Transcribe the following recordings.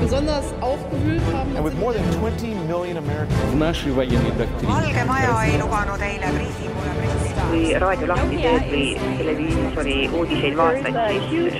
besonders aufgewühlt haben. And with more than 20 million Americans. Valge Maja ei lubanud eile briifingule pressida. Kui raadio lahti teed või televiisori uudiseid vaatad, siis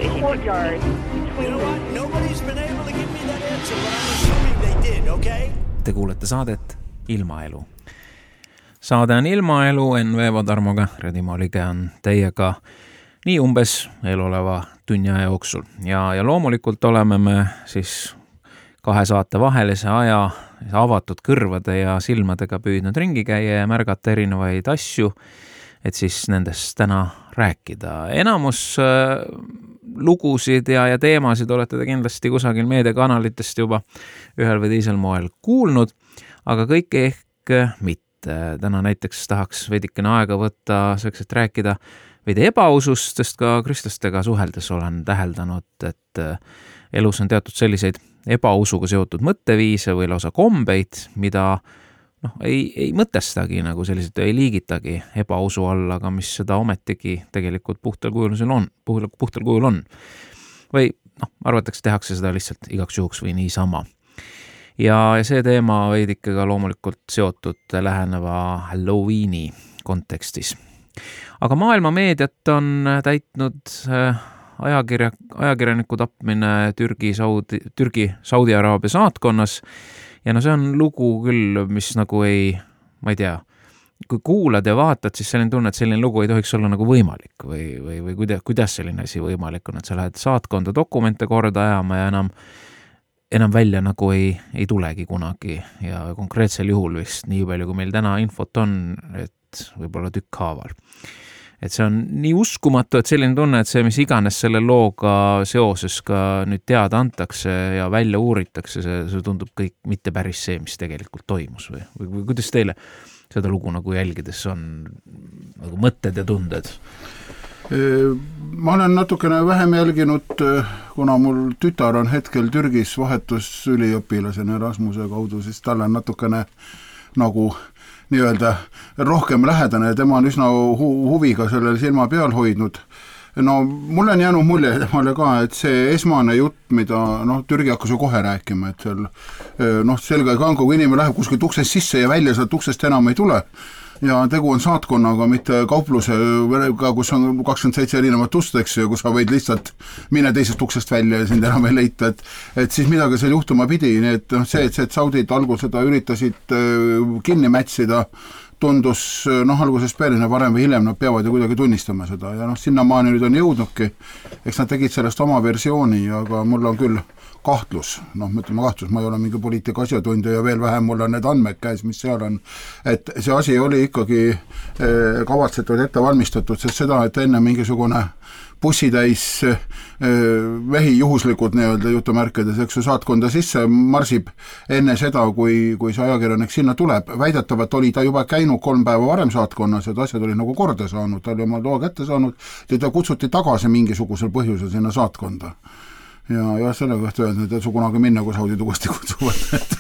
Nobody's been able to give me that answer, but I'm assuming they did, okay? Te kuulete saadet Ilmaelu. Saade on Ilmaelu, N.V. Tarmoga, Redimo Lige on teiega nii umbes eeloleva tunnia jooksul. Ja loomulikult oleme me siis kahe saate vahelise aja avatud kõrvade ja silmadega püüdnud ringi käia ja märgata erinevaid asju, et siis nendest täna rääkida. Enamus lugusid ja teemasid olete te kindlasti kusagil meediakanalitest juba ühel või teisel moel kuulnud, aga kõik ehk mitte. Täna näiteks tahaks veidikene aega võtta selleks, et rääkida veidi ebausust, sest ka kristlastega suheldes olen täheldanud, et elus on teatud selliseid ebausuga seotud mõtteviise või lausa kombeid, mida ei mõtestagi nagu selliselt, ei liigitagi ebausu alla, aga mis seda ometigi tegelikult puhtal kujul on. Või arvatakse, tehakse seda lihtsalt igaks juhuks või niisama. Ja see teema veidike ka loomulikult seotud läheneva Halloweeni kontekstis. Aga maailma meediat on täitnud ajakirjaniku tapmine Türgi Saudi Araabia saatkonnas ja see on lugu küll, mis nagu ma ei tea, kui kuulad ja vaatad, siis selline tunne, et selline lugu ei tohiks olla nagu võimalik või kuidas selline asi võimalik on, et sa lähed saatkonda dokumente korda ajama ja enam välja nagu ei tulegi kunagi ja konkreetsel juhul vist nii palju, kui meil täna infot on, et võib-olla tükk haaval. Et see on nii uskumatu, et selline tunne, et see, mis iganes selle looga seoses ka nüüd teada antakse ja välja uuritakse, see tundub kõik mitte päris see, mis tegelikult toimus või kuidas teile seda lugu nagu jälgides on nagu mõtted ja tunded? Ma olen natukene vähem jälginud, kuna mul tütar on hetkel Türgis vahetusüliõpilasena Erasmuse kaudu, siis talle on natukene nagu nii-öelda rohkem lähedane ja tema on üsna huviga sellel silma peal hoidnud. Mulle on jäänud mulje temale ka, et see esmane jutt, mida Türgi hakkas ju kohe rääkima, et seal selge ka, kui inimene läheb kuskilt uksest sisse ja välja sealt uksest enam ei tule ja tegu on saatkonnaga, mitte kauplusega, kus on 27 erinevat ust, eks ju, kus sa võid lihtsalt mine teisest uksest välja ja sind enam ei leita, et siis midagi seal juhtuma pidi, nii et see, et Saudid algul seda üritasid kinni mätsida, tundus algusest peale, varem või hiljem nad peavad ju kuidagi tunnistama seda ja sinnamaani nüüd on jõudnudki, eks nad tegid sellest oma versiooni, aga mul on küll kahtlus, ma ei ole mingi poliitika asjatundja ja veel vähem mul on need andmed käes, mis seal on, et see asi oli ikkagi kavatsetud ette valmistatud, sest seda, et enne mingisugune bussitäis vähi juhuslikult nii-öelda jutumärkides, eks ju saatkonda sisse marsib enne seda, kui see ajakirjanik sinna tuleb. Väidetavalt oli ta juba käinud 3 päeva varem saatkonnas, et asjad oli nagu korda saanud, ta oli oma loa kätte saanud ja ta kutsuti tagasi mingisugusel põhjusel sinna saatkonda. Ja selle kohta öelnud, et su kunagi minna, kui Saudid uuesti kutsuvad.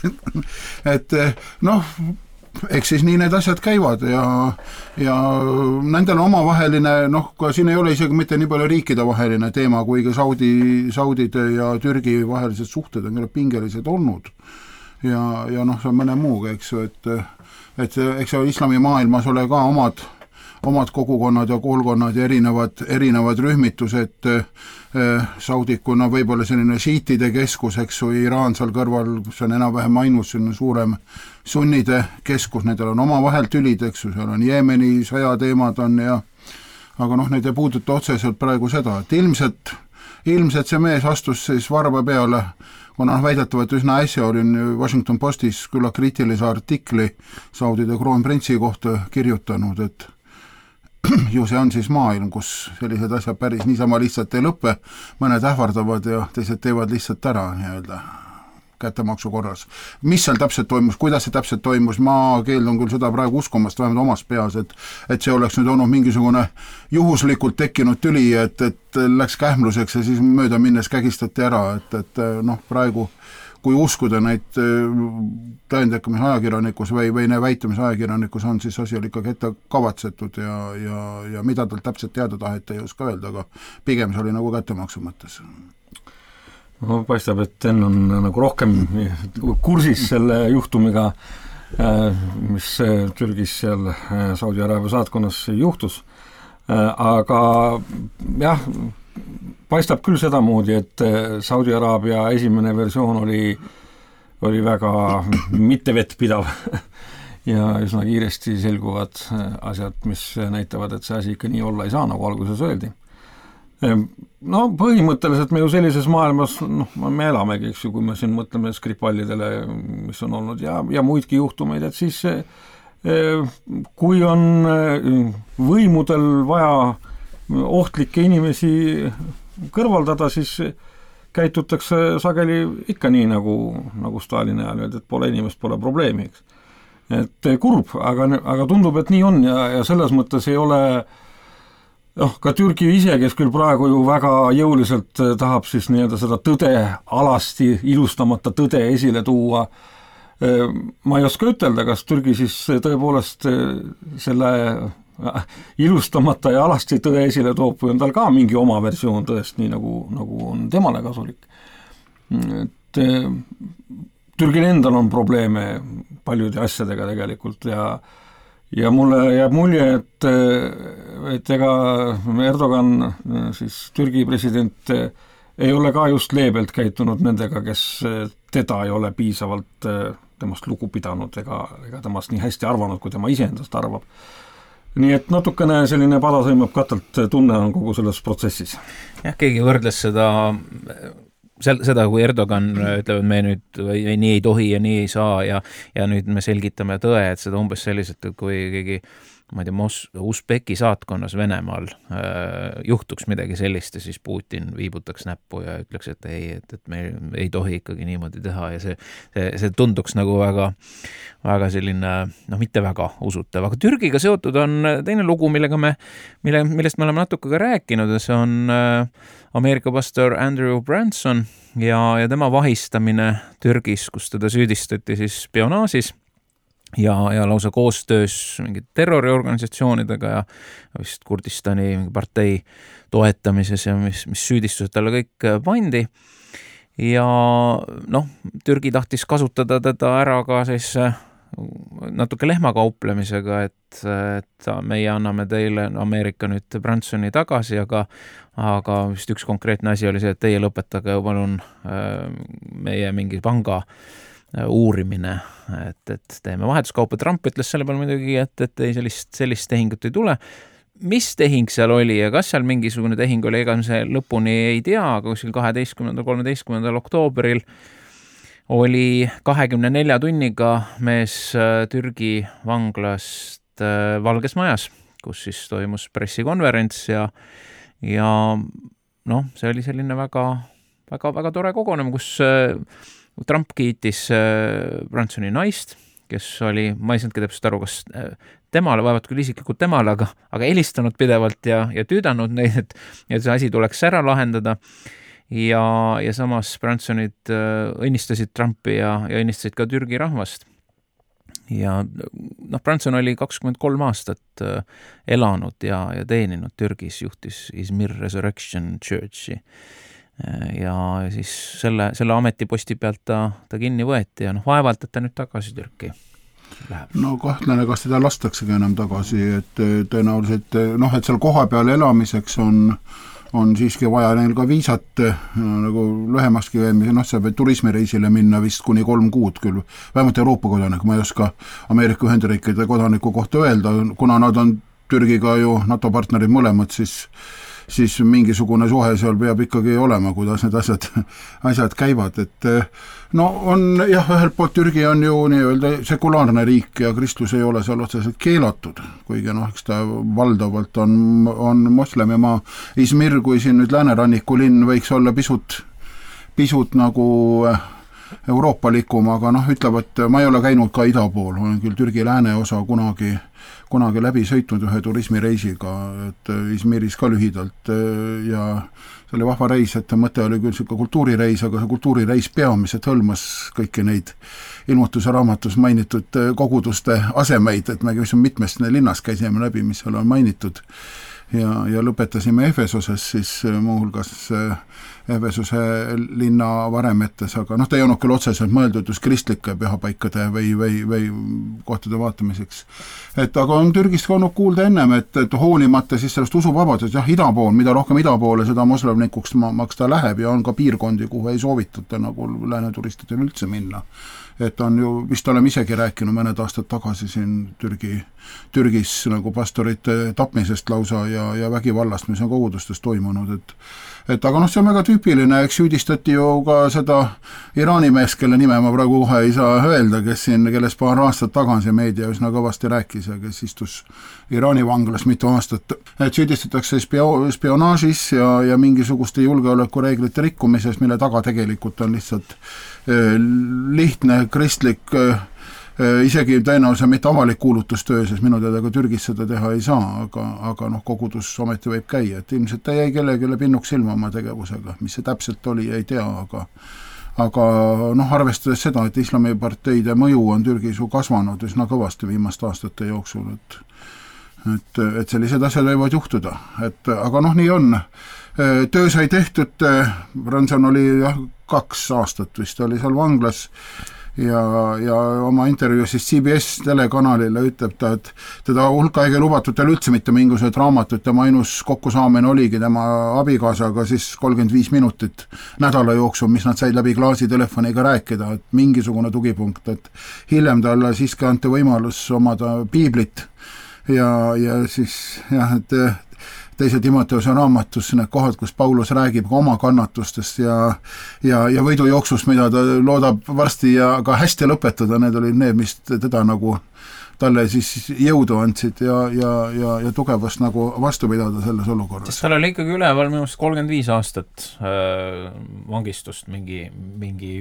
Eks siis nii need asjad käivad ja nendel on omavaheline, siin ei ole isegi mitte nii palju riikide vaheline teema, kuigi Saudide ja Türgi vahelised suhted on pingelised olnud ja see on mõne muuga, eks ju, et eks islamimaailmas ole ka omad kogukonnad ja koolkonnad ja erinevad rühmitused, Saudikuna võib-olla selline šiitide keskus, eks ju, Iraan seal kõrval, see on enam-vähem ainus suurem sunnide keskus, nendel on omavahel tülid, eks ju, seal on Jeemeni sõjateemad on aga need ei puuduta otseselt praegu seda, et ilmselt see mees astus siis varba peale, kuna väidetavalt üsna äsja olin Washington Postis külla kriitilise artikli Saudide kroonprintsi kohta kirjutanud, et ju see on siis maailm, kus sellised asjad päris niisama lihtsalt ei lõppe, mõned ähvardavad ja teised teevad lihtsalt ära nii-öelda kättemaksu korras. Mis seal täpselt toimus, kuidas see täpselt toimus, ma keeldun küll seda praegu uskumast vähemalt omas peas, et see oleks nüüd olnud mingisugune juhuslikult tekkinud tüli, et läks kähmluseks ja siis mööda minnes kägistati ära, et praegu kui uskuda neid tõendeid, mis ajakirjanikus või väite, mis ajakirjanikus on, siis asi oli ikkagi ette kavatsetud ja mida tal täpselt teada taheti ei oska öelda, aga pigem see oli nagu kättemaksu mõttes. No, paistab, et Enn on nagu rohkem kursis selle juhtumiga, mis Türgis seal Saudi Araabia saatkonnas juhtus. Aga jah, paistab küll sedamoodi, et Saudi Araabia esimene versioon oli väga mitte vettpidav ja üsna kiiresti selguvad asjad, mis näitavad, et see asi ikka nii olla ei saa, nagu alguses öeldi. No põhimõtteliselt me ju sellises maailmas, me elamegi, eks ju, kui me siin mõtleme Skripalidele, mis on olnud ja muidki juhtumeid, et siis kui on võimudel vaja ohtlikke inimesi kõrvaldada, siis käitutakse sageli ikka nii, nagu Stalini ajal öeldi, et pole inimest, pole probleemi, eks. Et kurb, aga tundub, et nii on ja selles mõttes ei ole ka Türgi ise, kes küll praegu ju väga jõuliselt tahab siis nii-öelda seda tõde alasti, ilustamata tõde esile tuua. Ma ei oska ütelda, kas Türgi siis tõepoolest selle ilustamata ja alasti tõde esile toob või on tal ka mingi oma versioon tõest, nii nagu on temale kasulik. Et Türgil endal on probleeme paljude asjadega tegelikult ja mulle jääb mulje, et ega Erdogan, siis Türgi president, ei ole ka just leebelt käitunud nendega, kes teda ei ole piisavalt temast lugu pidanud ega temast nii hästi arvanud, kui tema iseendast arvab. Nii et natukene selline pada sõimab katalt tunne on kogu selles protsessis. Jah, keegi võrdles seda, kui Erdogan ütleb, et me nüüd nii ei tohi ja nii ei saa ja nüüd me selgitame tõe, et seda umbes selliselt, et kui keegi, ma ei tea, Usbeki saatkonnas Venemaal juhtuks midagi sellist ja siis Putin viibutaks näppu ja ütleks, et et me ei tohi ikkagi niimoodi teha ja see tunduks nagu väga selline, mitte väga usutav. Aga Türgiga seotud on teine lugu, millest me oleme natuke ka rääkinud ja see on Ameerika pastor Andrew Branson ja tema vahistamine Türgis, kus teda süüdistati siis spionaažis ja lausa koostöös mingite terroriorganisatsioonidega ja vist Kurdistani partei toetamises ja mis süüdistused talle kõik pandi. Ja Türgi tahtis kasutada teda ära ka siis natuke lehmakauplemisega, et meie anname teile Ameerika nüüd Bransoni tagasi, aga vist üks konkreetne asi oli see, et teie lõpetage palun meie mingi panga uurimine, et teeme vahetuskaupa. Trump ütles selle peale muidugi, et ei sellist tehingut ei tule. Mis tehing seal oli ja kas seal mingisugune tehing oli, ega see lõpuni ei tea, aga kuskil 12.–13. oktoobril oli 24 tunniga mees Türgi vanglast Valges Majas, kus siis toimus pressikonverents ja see oli selline väga tore kogunemine, kus Trump kiitis Bransoni naist, kes oli, ma ei saanudki täpselt aru, kas temale, vaevad küll isiklikult temale, aga helistanud pidevalt ja tüüdanud neid, et see asi tuleks ära lahendada. Ja samas Bransonid õnnistasid Trumpi ja õnnistasid ka Türgi rahvast. Ja Branson oli 23 aastat elanud ja teeninud Türgis, juhtis Izmir Resurrection Churchi. Ja siis selle ametiposti pealt ta kinni võeti ja vaevalt, et ta nüüd tagasi Türki läheb. No kahtlane, kas teda lastaksegi enam tagasi, et tõenäoliselt, et seal koha peal elamiseks on siiski vaja neil ka viisat nagu lühemaski veemise, see peab turismireisile minna vist kuni 3 kuud küll, vähemalt Euroopa kodanik, ma ei oska Ameerika Ühendriikide kodaniku kohta öelda, kuna nad on Türgiga ju NATO partnerid mõlemad, siis mingisugune suhe seal peab ikkagi olema, kuidas need asjad käivad, et on jah, ühelt poolt Türgi on ju nii-öelda sekulaarne riik ja kristlus ei ole seal otseselt keelatud, kuigi eks ta valdavalt on moslemimaa. Izmir, kui siin nüüd lääneranniku linn võiks olla pisut nagu euroopalikum, aga ütlevad, ma ei ole käinud ka ida pool, olen küll Türgi lääne osa kunagi läbi sõitnud ühe turismireisiga, et Izmiris ka lühidalt ja see oli vahva reis, et mõte oli küll selline kultuurireis, aga see kultuurireis peamiselt hõlmas kõiki neid ilmutuse raamatus mainitud koguduste asemeid, et me mitmest linnas käisime läbi, mis seal on mainitud ja lõpetasime Efesoses siis muuhulgas Efesuse linna varemetes, aga ta ei olnud küll otseselt mõeldud just kristlike pühapaikade või kohtade vaatamiseks. Aga on Türgist olnud kuulda ennem, et hoolimata siis sellest usuvabadusest, ida pool, mida rohkem ida poole, seda moslemnikuks maksta läheb ja on ka piirkondi, kuhu ei soovitata nagu lääneturistidel üldse minna. Et on ju, vist oleme isegi rääkinud mõned aastad tagasi siin Türgis nagu pastorite tapmisest lausa ja vägivallast, mis on kogudustes toimunud, aga see on väga tüüpiline, eks süüdistati ju ka seda Iraani mees, kelle nime ma praegu kohe ei saa öelda, kellest paar aastat tagasi meedia üsna kõvasti rääkis ja kes istus Iraani vanglas mitu aastat, et süüdistatakse spionaažis ja mingisuguste julgeolekureeglite rikkumises, mille taga tegelikult on lihtsalt lihtne kristlik, isegi tõenäoliselt mitte avalik kuulutustöö, sest minu teada ka Türgis seda teha ei saa, aga kogudus ometi võib käia, et ilmselt ta jäi kellelegi pinnuks silma oma tegevusega, mis see täpselt oli, ei tea, aga arvestades seda, et islamiparteide mõju on Türgis ju kasvanud üsna kõvasti viimaste aastate jooksul, et sellised asjad võivad juhtuda, aga nii on. Töö sai tehtud, Branson oli 2 aastat vist oli seal vanglas ja oma intervjuus siis CBS telekanalile ütleb ta, et teda hulka aega lubatud tal üldse mitte mingisugused raamatut, tema ainus kokkusaamine oligi tema abikaasaga siis 35 minutit nädala jooksul, mis nad said läbi klaasitelefoniga rääkida, et mingisugune tugipunkt, et hiljem talle siiski anti võimalus omada piiblit ja siis et teise Timoteuse raamatus need kohad, kus Paulus räägib ka oma kannatustest ja võidujooksust, mida ta loodab varsti ja ka hästi lõpetada, need olid need, mis teda nagu talle siis jõudu andsid ja tugevast nagu vastu pidada selles olukorras. Sest tal oli ikkagi üleval minu arust 35 aastat vangistust, mingi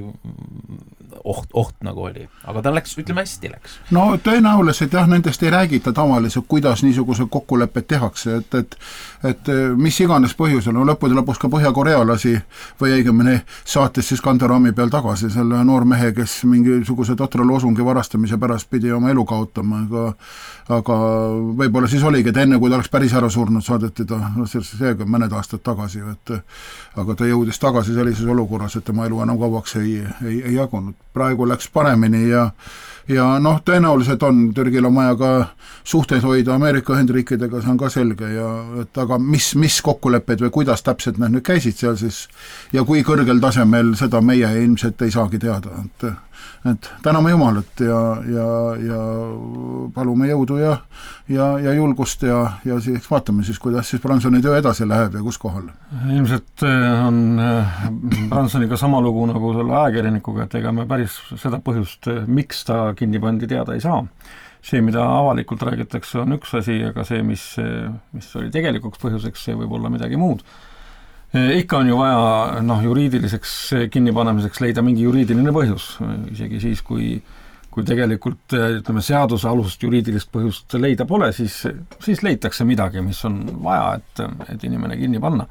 oht nagu oli. Aga tal läks, ütleme hästi läks. No tõenäoliselt jah, nendest ei räägita tavaliselt, kuidas niisuguse kokkulepped tehakse, et mis iganes põhjusel, lõppude lõpuks ka Põhja-Korea lasi või õigemini saates siis Kanderaami peal tagasi selle noormehe, kes mingisuguse totra loosungi varastamise pärast pidi oma elu kaotama, aga võib-olla siis oligi, et enne kui ta oleks päris ära surnud, saadeti ta seega mõned aastad tagasi, aga ta jõudis tagasi sellises olukorras, et tema elu enam kauaks ei jagunud. Praegu läks paremini ja tõenäoliselt on, Türgil on vaja ka suhteid hoida Ameerika Ühendriikidega, see on ka selge, aga mis kokkulepped või kuidas täpselt need nüüd käisid seal siis ja kui kõrgel tasemel, seda meie ilmselt ei saagi teada, et täname Jumalat ja palume jõudu ja julgust ja siis vaatame siis, kuidas siis Bransoni töö edasi läheb ja kus kohal. Ilmselt on Bransoniga sama lugu nagu selle ajakirjanikuga, et ega me päris seda põhjust, miks ta kinni pandi, teada ei saa. See, mida avalikult räägitakse, on üks asi, aga see, mis oli tegelikuks põhjuseks, see võib olla midagi muud. Ikka on ju vaja juriidiliseks kinnipanemiseks leida mingi juriidiline põhjus, isegi siis, kui tegelikult ütleme, seaduse alusest juriidilist põhjust leida pole, siis leitakse midagi, mis on vaja, et inimene kinni panna.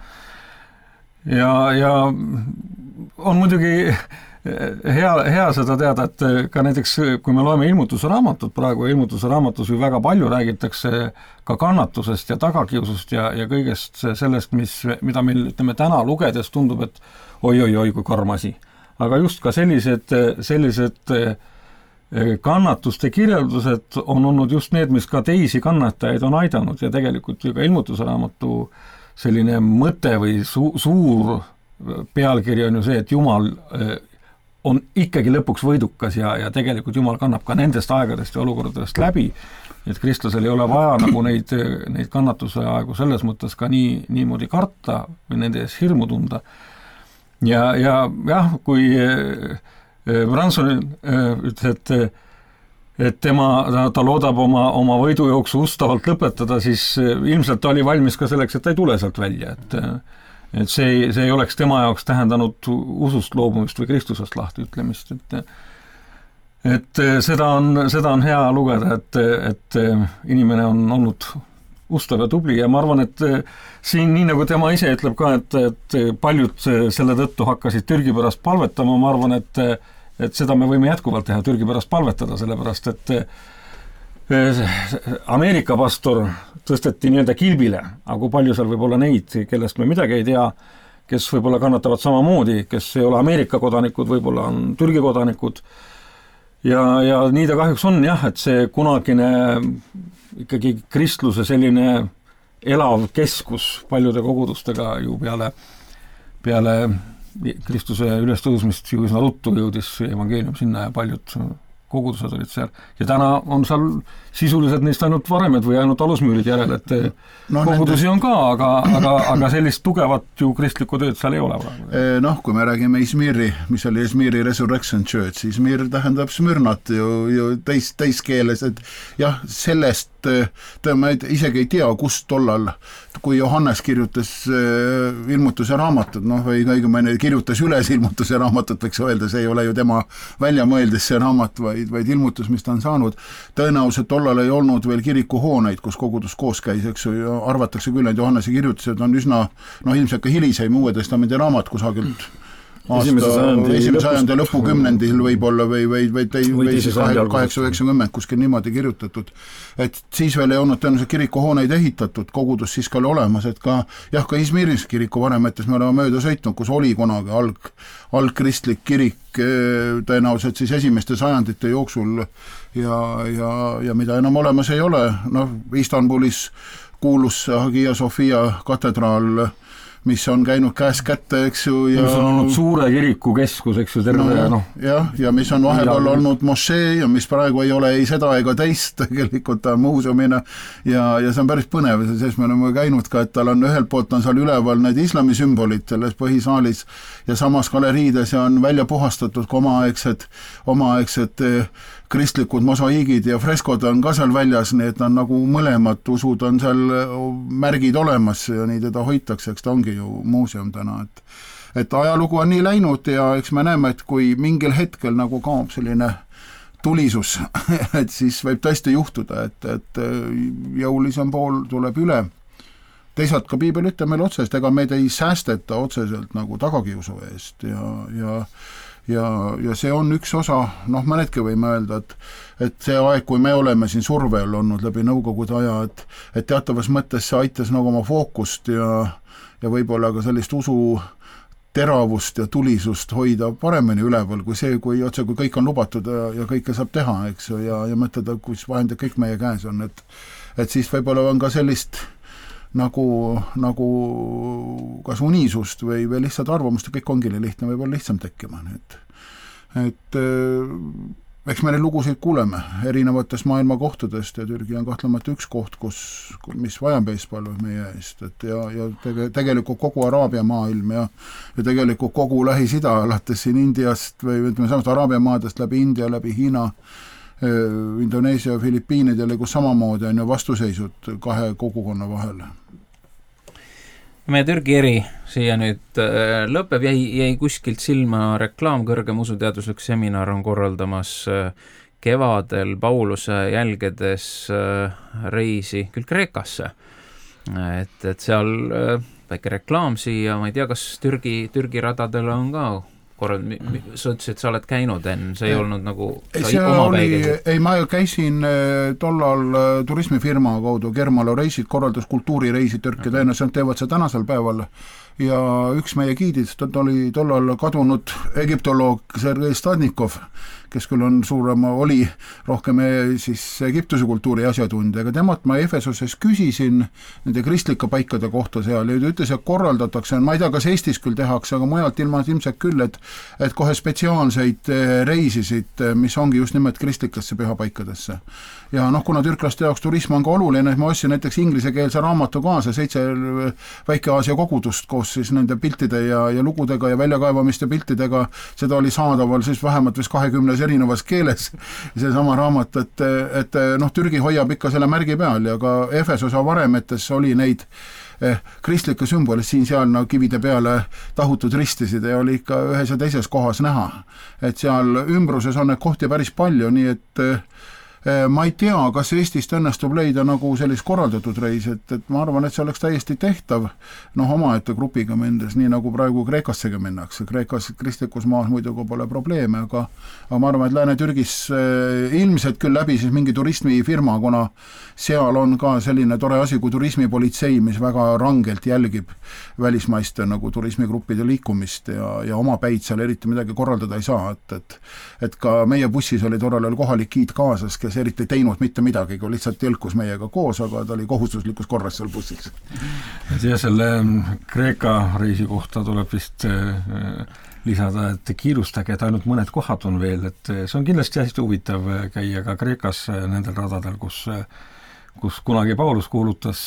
Ja on muidugi hea seda teada, et ka näiteks kui me loeme ilmutuse raamatut, praegu ilmutuse raamatus ju väga palju räägitakse ka kannatusest ja tagakiusust ja kõigest sellest, mida meil ütleme täna lugedes tundub, et oi, kui karm asi. Aga just ka sellised kannatuste kirjeldused on olnud just need, mis ka teisi kannatajaid on aidanud ja tegelikult ju ka ilmutuse raamatu selline mõte või suur pealkiri on ju see, et Jumal on ikkagi lõpuks võidukas ja tegelikult Jumal kannab ka nendest aegadest ja olukordadest läbi, et kristlasel ei ole vaja nagu neid kannatuse aegu selles mõttes ka niimoodi karta või nende ees hirmu tunda. Ja jah, kui Branson ütles, et ta loodab oma võidujooksu ustavalt lõpetada, siis ilmselt ta oli valmis ka selleks, et ta ei tule sealt välja, et see ei oleks tema jaoks tähendanud usust loobumist või Kristusest lahti ütlemist, et seda on hea lugeda, et inimene on olnud ustav ja tubli ja ma arvan, et siin nii nagu tema ise ütleb ka, et paljud selle tõttu hakkasid Türgi pärast palvetama, ma arvan, et seda me võime jätkuvalt teha, Türgi pärast palvetada, sellepärast, Ameerika pastor tõsteti nii-öelda kilbile, aga kui palju seal võib olla neid, kellest me midagi ei tea, kes võib-olla kannatavad samamoodi, kes ei ole Ameerika kodanikud, võib-olla on Türgi kodanikud ja nii ta kahjuks on jah, et see kunagine ikkagi kristluse selline elav keskus paljude kogudustega ju peale Kristuse ülestõusmist ju üsna ruttu jõudis evangeelium sinna ja paljud kogudused olid seal ja täna on seal sisuliselt neist ainult varemed või ainult alusmüürid järel, et kogudusi on ka, aga sellist tugevat ju kristlikku tööd seal ei ole. Kui me räägime Izmiri, mis oli Izmiri Resurrection Church, Izmir tähendab Smürnat ju teiskeeles, et jah, sellest ma isegi ei tea, kust tollal, kui Johannes kirjutas ilmutuse raamatut, või õigemini kirjutas üles ilmutuse raamatut, võiks öelda, see ei ole ju tema välja mõeldis see raamat, vaid ilmutus, mis ta on saanud. Tõenäoliselt tollal ei olnud veel kirikuhooneid, kus kogudus koos käis, eks ju, ja arvatakse küll, et Johannese kirjutused on üsna, ilmselt ka hiliseim Uue Testamendi raamat kusagilt esimese sajandi lõpukümnendil võib-olla või 890 kuskil niimoodi kirjutatud, et siis veel ei olnud tõenäoliselt kirikuhooneid ehitatud, kogudus siis ka oli olemas, et ka Izmiris kiriku varemetes me oleme mööda sõitnud, kus oli kunagi algkristlik kirik tõenäoliselt siis esimeste sajandite jooksul ja mida enam olemas ei ole, Istanbulis kuulus Hagia Sophia katedraal, mis on käinud käest kätte, eks ju, ja mis on olnud suure kiriku keskus, eks ju, terve ja mis on vahepeal olnud mošee ja mis praegu ei ole ei seda ega teist, tegelikult ta on muuseumina ja see on päris põnev, sest me oleme käinud ka, et tal on ühelt poolt on seal üleval need islami sümbolid selles põhisaalis ja samas galeriides ja on välja puhastatud ka omaaegsed kristlikud mosaiigid ja freskod on ka seal väljas, nii et on nagu mõlemad usud on seal märgid olemas ja nii teda hoitakse, eks ta ongi ju muuseum täna, et ajalugu on nii läinud ja eks me näeme, et kui mingil hetkel nagu kaob selline tulisus, et siis võib tõesti juhtuda, et jõulisem pool tuleb üle. Teisalt ka piibel ütleb meil otsest, ega meid ei säästeta otseselt nagu tagakiusu eest ja see on üks osa, mõnedki võime öelda, et see aeg, kui me oleme siin survel olnud läbi nõukogude aja, et teatavas mõttes see aitas nagu oma fookust ja võib-olla ka sellist usu teravust ja tulisust hoida paremini üleval kui see, kui kõik on lubatud ja kõike saab teha, eks ju, ja mõtleda, kus vahendid kõik meie käes on, et siis võib-olla on ka sellist nagu kas unisust või lihtsalt arvamust, et kõik ongi lihtne, võib-olla lihtsam tekkima. Et eks me neid lugusid kuuleme erinevatest maailma kohtadest ja Türgi on kahtlemata üks koht, mis vajab eespalve meie eest, et ja tegelikult kogu Araabia maailm ja tegelikult kogu Lähis-Ida, alates siin Indiast või ütleme samast Araabia maadest läbi India, läbi Hiina, Indoneesia ja Filipiinidele, kus samamoodi on ju vastuseisud kahe kogukonna vahel. Meie Türgi eri siia nüüd lõpeb, jäi kuskilt silma reklaam, kõrgem usuteaduslik seminar on korraldamas kevadel Pauluse jälgedes reisi küll Kreekasse, et seal väike reklaam siia, ma ei tea, kas Türgi radadel on ka sa ütlesid, et sa oled käinud enne, see ei olnud nagu ma käisin tollal turismifirma kaudu, Germalo reisid, korraldas kultuurireisid Türki, tõenäoliselt teevad see tänasel päeval ja üks meie giidist oli tollal kadunud egiptoloog Sergei Stadnikov, kes küll on oli rohkem siis Egiptuse kultuuri asjatundja, aga temalt ma Efesoses küsisin nende kristlike paikade kohta seal ja ütles, et korraldatakse, ma ei tea, kas Eestis küll tehakse, aga mujalt ilmselt küll, et kohe spetsiaalseid reisisid, mis ongi just nimelt kristlikesse pühapaikadesse. Ja kuna türklaste jaoks turism on ka oluline, ma ostsin näiteks inglisekeelse raamatu kaasa, 7 Väike-Aasia kogudust koos siis nende piltide ja lugudega ja väljakaevamiste piltidega, seda oli saadaval siis vähemalt vist 20 erinevas keeles, see sama raamat, et Türgi hoiab ikka selle märgi peal ja ka Efesose varemetes oli neid kristlikke sümbolid siin-seal kivide peale tahutud ristisid ja oli ikka ühes ja teises kohas näha. Et seal ümbruses on neid kohti päris palju, nii et ma ei tea, kas Eestist õnnestub leida nagu sellist korraldatud reis, et ma arvan, et see oleks täiesti tehtav, omaette grupiga mendes, nii nagu praegu Kreekassega minnakse. Kreekas kristlikus maas muidugi pole probleeme, aga ma arvan, et Lääne-Türgis ilmselt küll läbi siis mingi turismifirma, kuna seal on ka selline tore asi kui turismipolitsei, mis väga rangelt jälgib välismaiste nagu turismigruppide liikumist ja oma päid seal eriti midagi korraldada ei saa, et ka meie bussis oli tollel kohalik giid kaasas, kes eriti teinud mitte midagi, kui lihtsalt jõlkus meiega koos, aga ta oli kohustuslikus korras seal bussis. Ja selle Kreeka reisi kohta tuleb vist lisada, et kiirustage, et ainult mõned kohad on veel, et see on kindlasti hästi huvitav käia ka Kreekas nendel radadel, kus kunagi Paulus kuulutas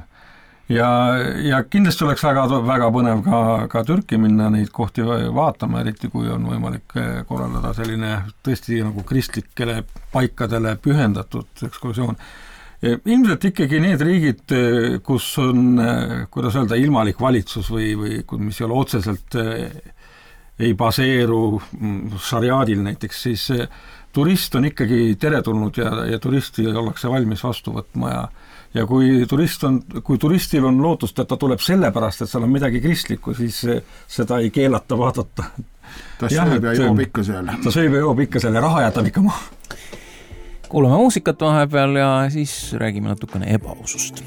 ja kindlasti oleks väga põnev ka Türki minna neid kohti vaatama, eriti kui on võimalik korraldada selline tõesti nagu kristlikele paikadele pühendatud ekskursioon. Ilmselt ikkagi need riigid, kus on, kuidas öelda, ilmalik valitsus või mis ei ole otseselt ei baseeru šariaadil näiteks, siis turist on ikkagi teretulnud ja turisti ollakse valmis vastu võtma ja kui turistil on lootust, et ta tuleb sellepärast, et seal on midagi kristlikku, siis seda ei keelata vaadata. Ta sööb ja joob ikka seal. Ta sööb ja joob ikka seal ja raha jätab ikka maha. Kuulame muusikat vahepeal ja siis räägime natukene ebaausust.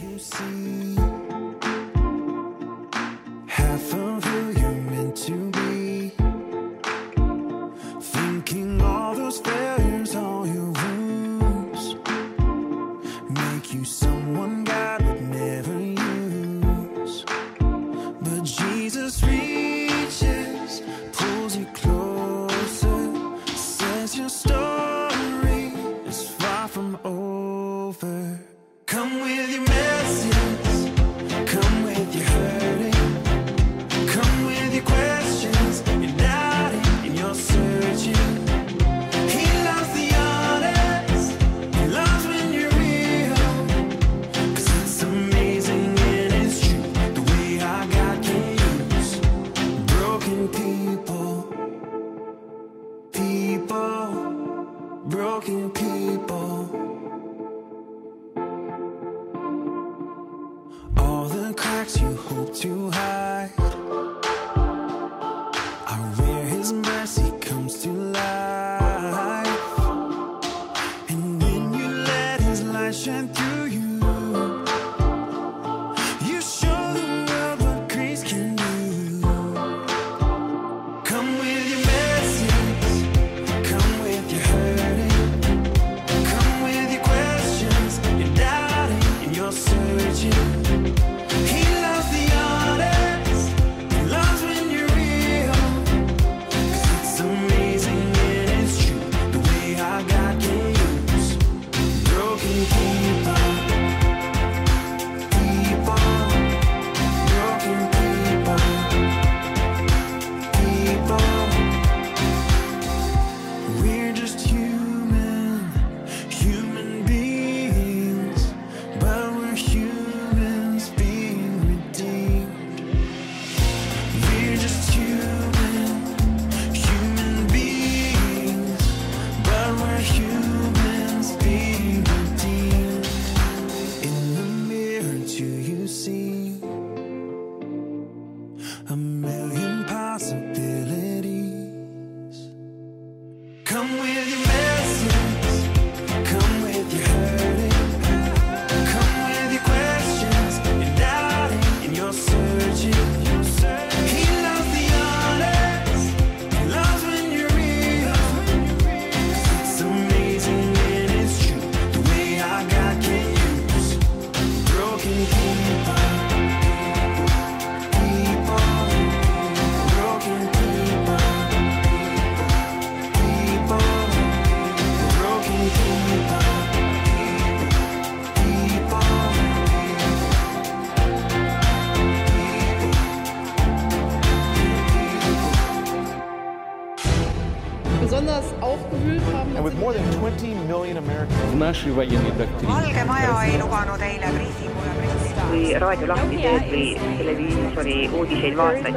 Valge Maja ei lubanud eile briifingule president. Kui raadio lahti teed või televiisori uudiseid vaatad,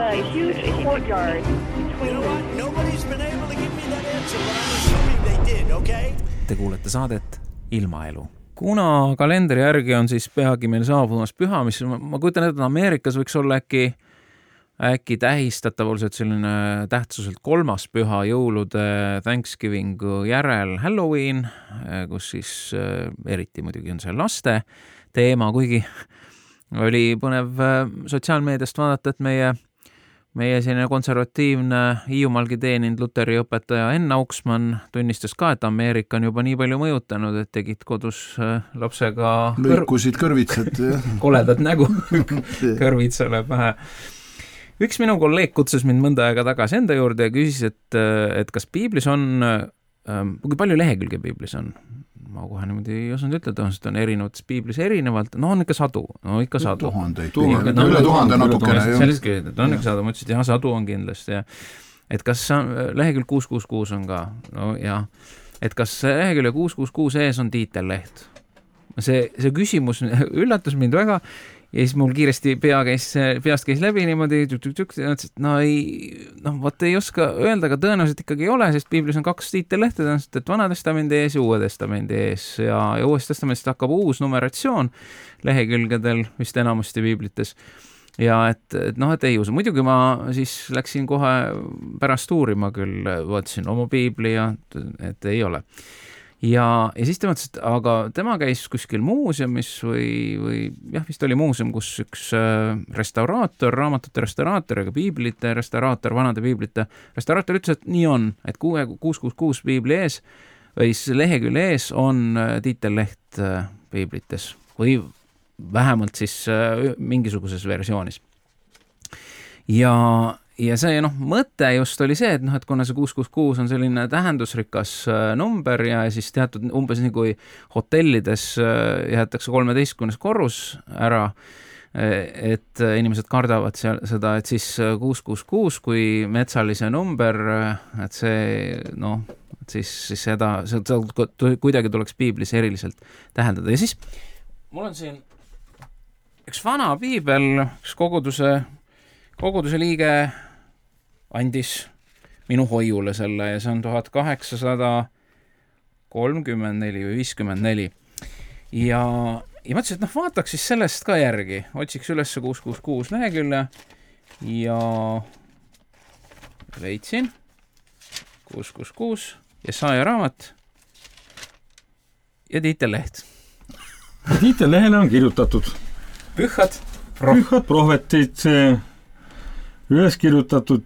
Te kuulete saadet ilmaelu. Kuna kalendri järgi on siis peagi meil saabumas püha, mis ma kujutan, et Ameerikas võiks olla äkki tähistatavalt selline tähtsuselt 3. püha jõulude Thanksgivingu järel Halloween, kus siis eriti muidugi on see laste teema, kuigi oli põnev sotsiaalmeediast vaadata, et meie selline konservatiivne Hiiumaalgi teeninud Luteri õpetaja Enn Auksmann tunnistas ka, et Ameerika on juba nii palju mõjutanud, et tegid kodus lapsega lõikusid kõrvitsad koledad nägu kõrvitsale pähe. Üks minu kolleeg kutsus mind mõnda aega tagasi enda juurde ja küsis, et kas piiblis on, kui palju lehekülge piiblis on? Ma kohe niimoodi ei osanud ütelda, sest on erinevates piiblis erinevalt, on ikka sadu, ikka sadu. Üle 1000 natukene. Sellist küsida, et on ikka sadu, ma ütlesin, et jah, sadu on kindlasti. Ja. Et kas lehekülg 666 on ka? No jah. Et kas lehekülg 666 ees on tiitelleht? See küsimus üllatas mind väga ja siis mul kiiresti peast käis läbi niimoodi, vot ei oska öelda, aga tõenäoliselt ikkagi ei ole, sest piiblis on 2 tiitellehte, et Vana Testamendi ees ja Uue Testamendi ees ja Uuest Testamendist hakkab uus numeratsioon lehekülgedel, vist enamasti piiblites. Ja et ei usu. Muidugi ma siis läksin kohe pärast uurima küll, vaatasin oma piibli ja et ei ole. Ja siis tema ütles, et aga tema käis kuskil muuseumis või jah, vist oli muuseum, kus üks restauraator, raamatute restauraator, aga piiblite restauraator, vanade piiblite restauraator ütles, et nii on, et 666 piibli ees või lehekülje ees on tiitelleht piiblites või vähemalt siis mingisuguses versioonis. Ja see mõte just oli see, et kuna see 666 on selline tähendusrikas number ja siis teatud umbes nii kui hotellides jäetakse 13. korrus ära, et inimesed kardavad seda, et siis 666 kui metsalise number, et see siis seda kuidagi tuleks piiblis eriliselt tähendada. Ja siis mul on siin üks vana piibel, üks koguduse liige andis minu hoiule selle ja see on 1834 või 54. Ja mõtlesin, et vaataks siis sellest ka järgi. Otsiks üles 666 lehekülje ja leidsin 666 Jesaja raamat ja tiitelleht. Tiitellehele on kirjutatud Pühad prohvetid üles kirjutatud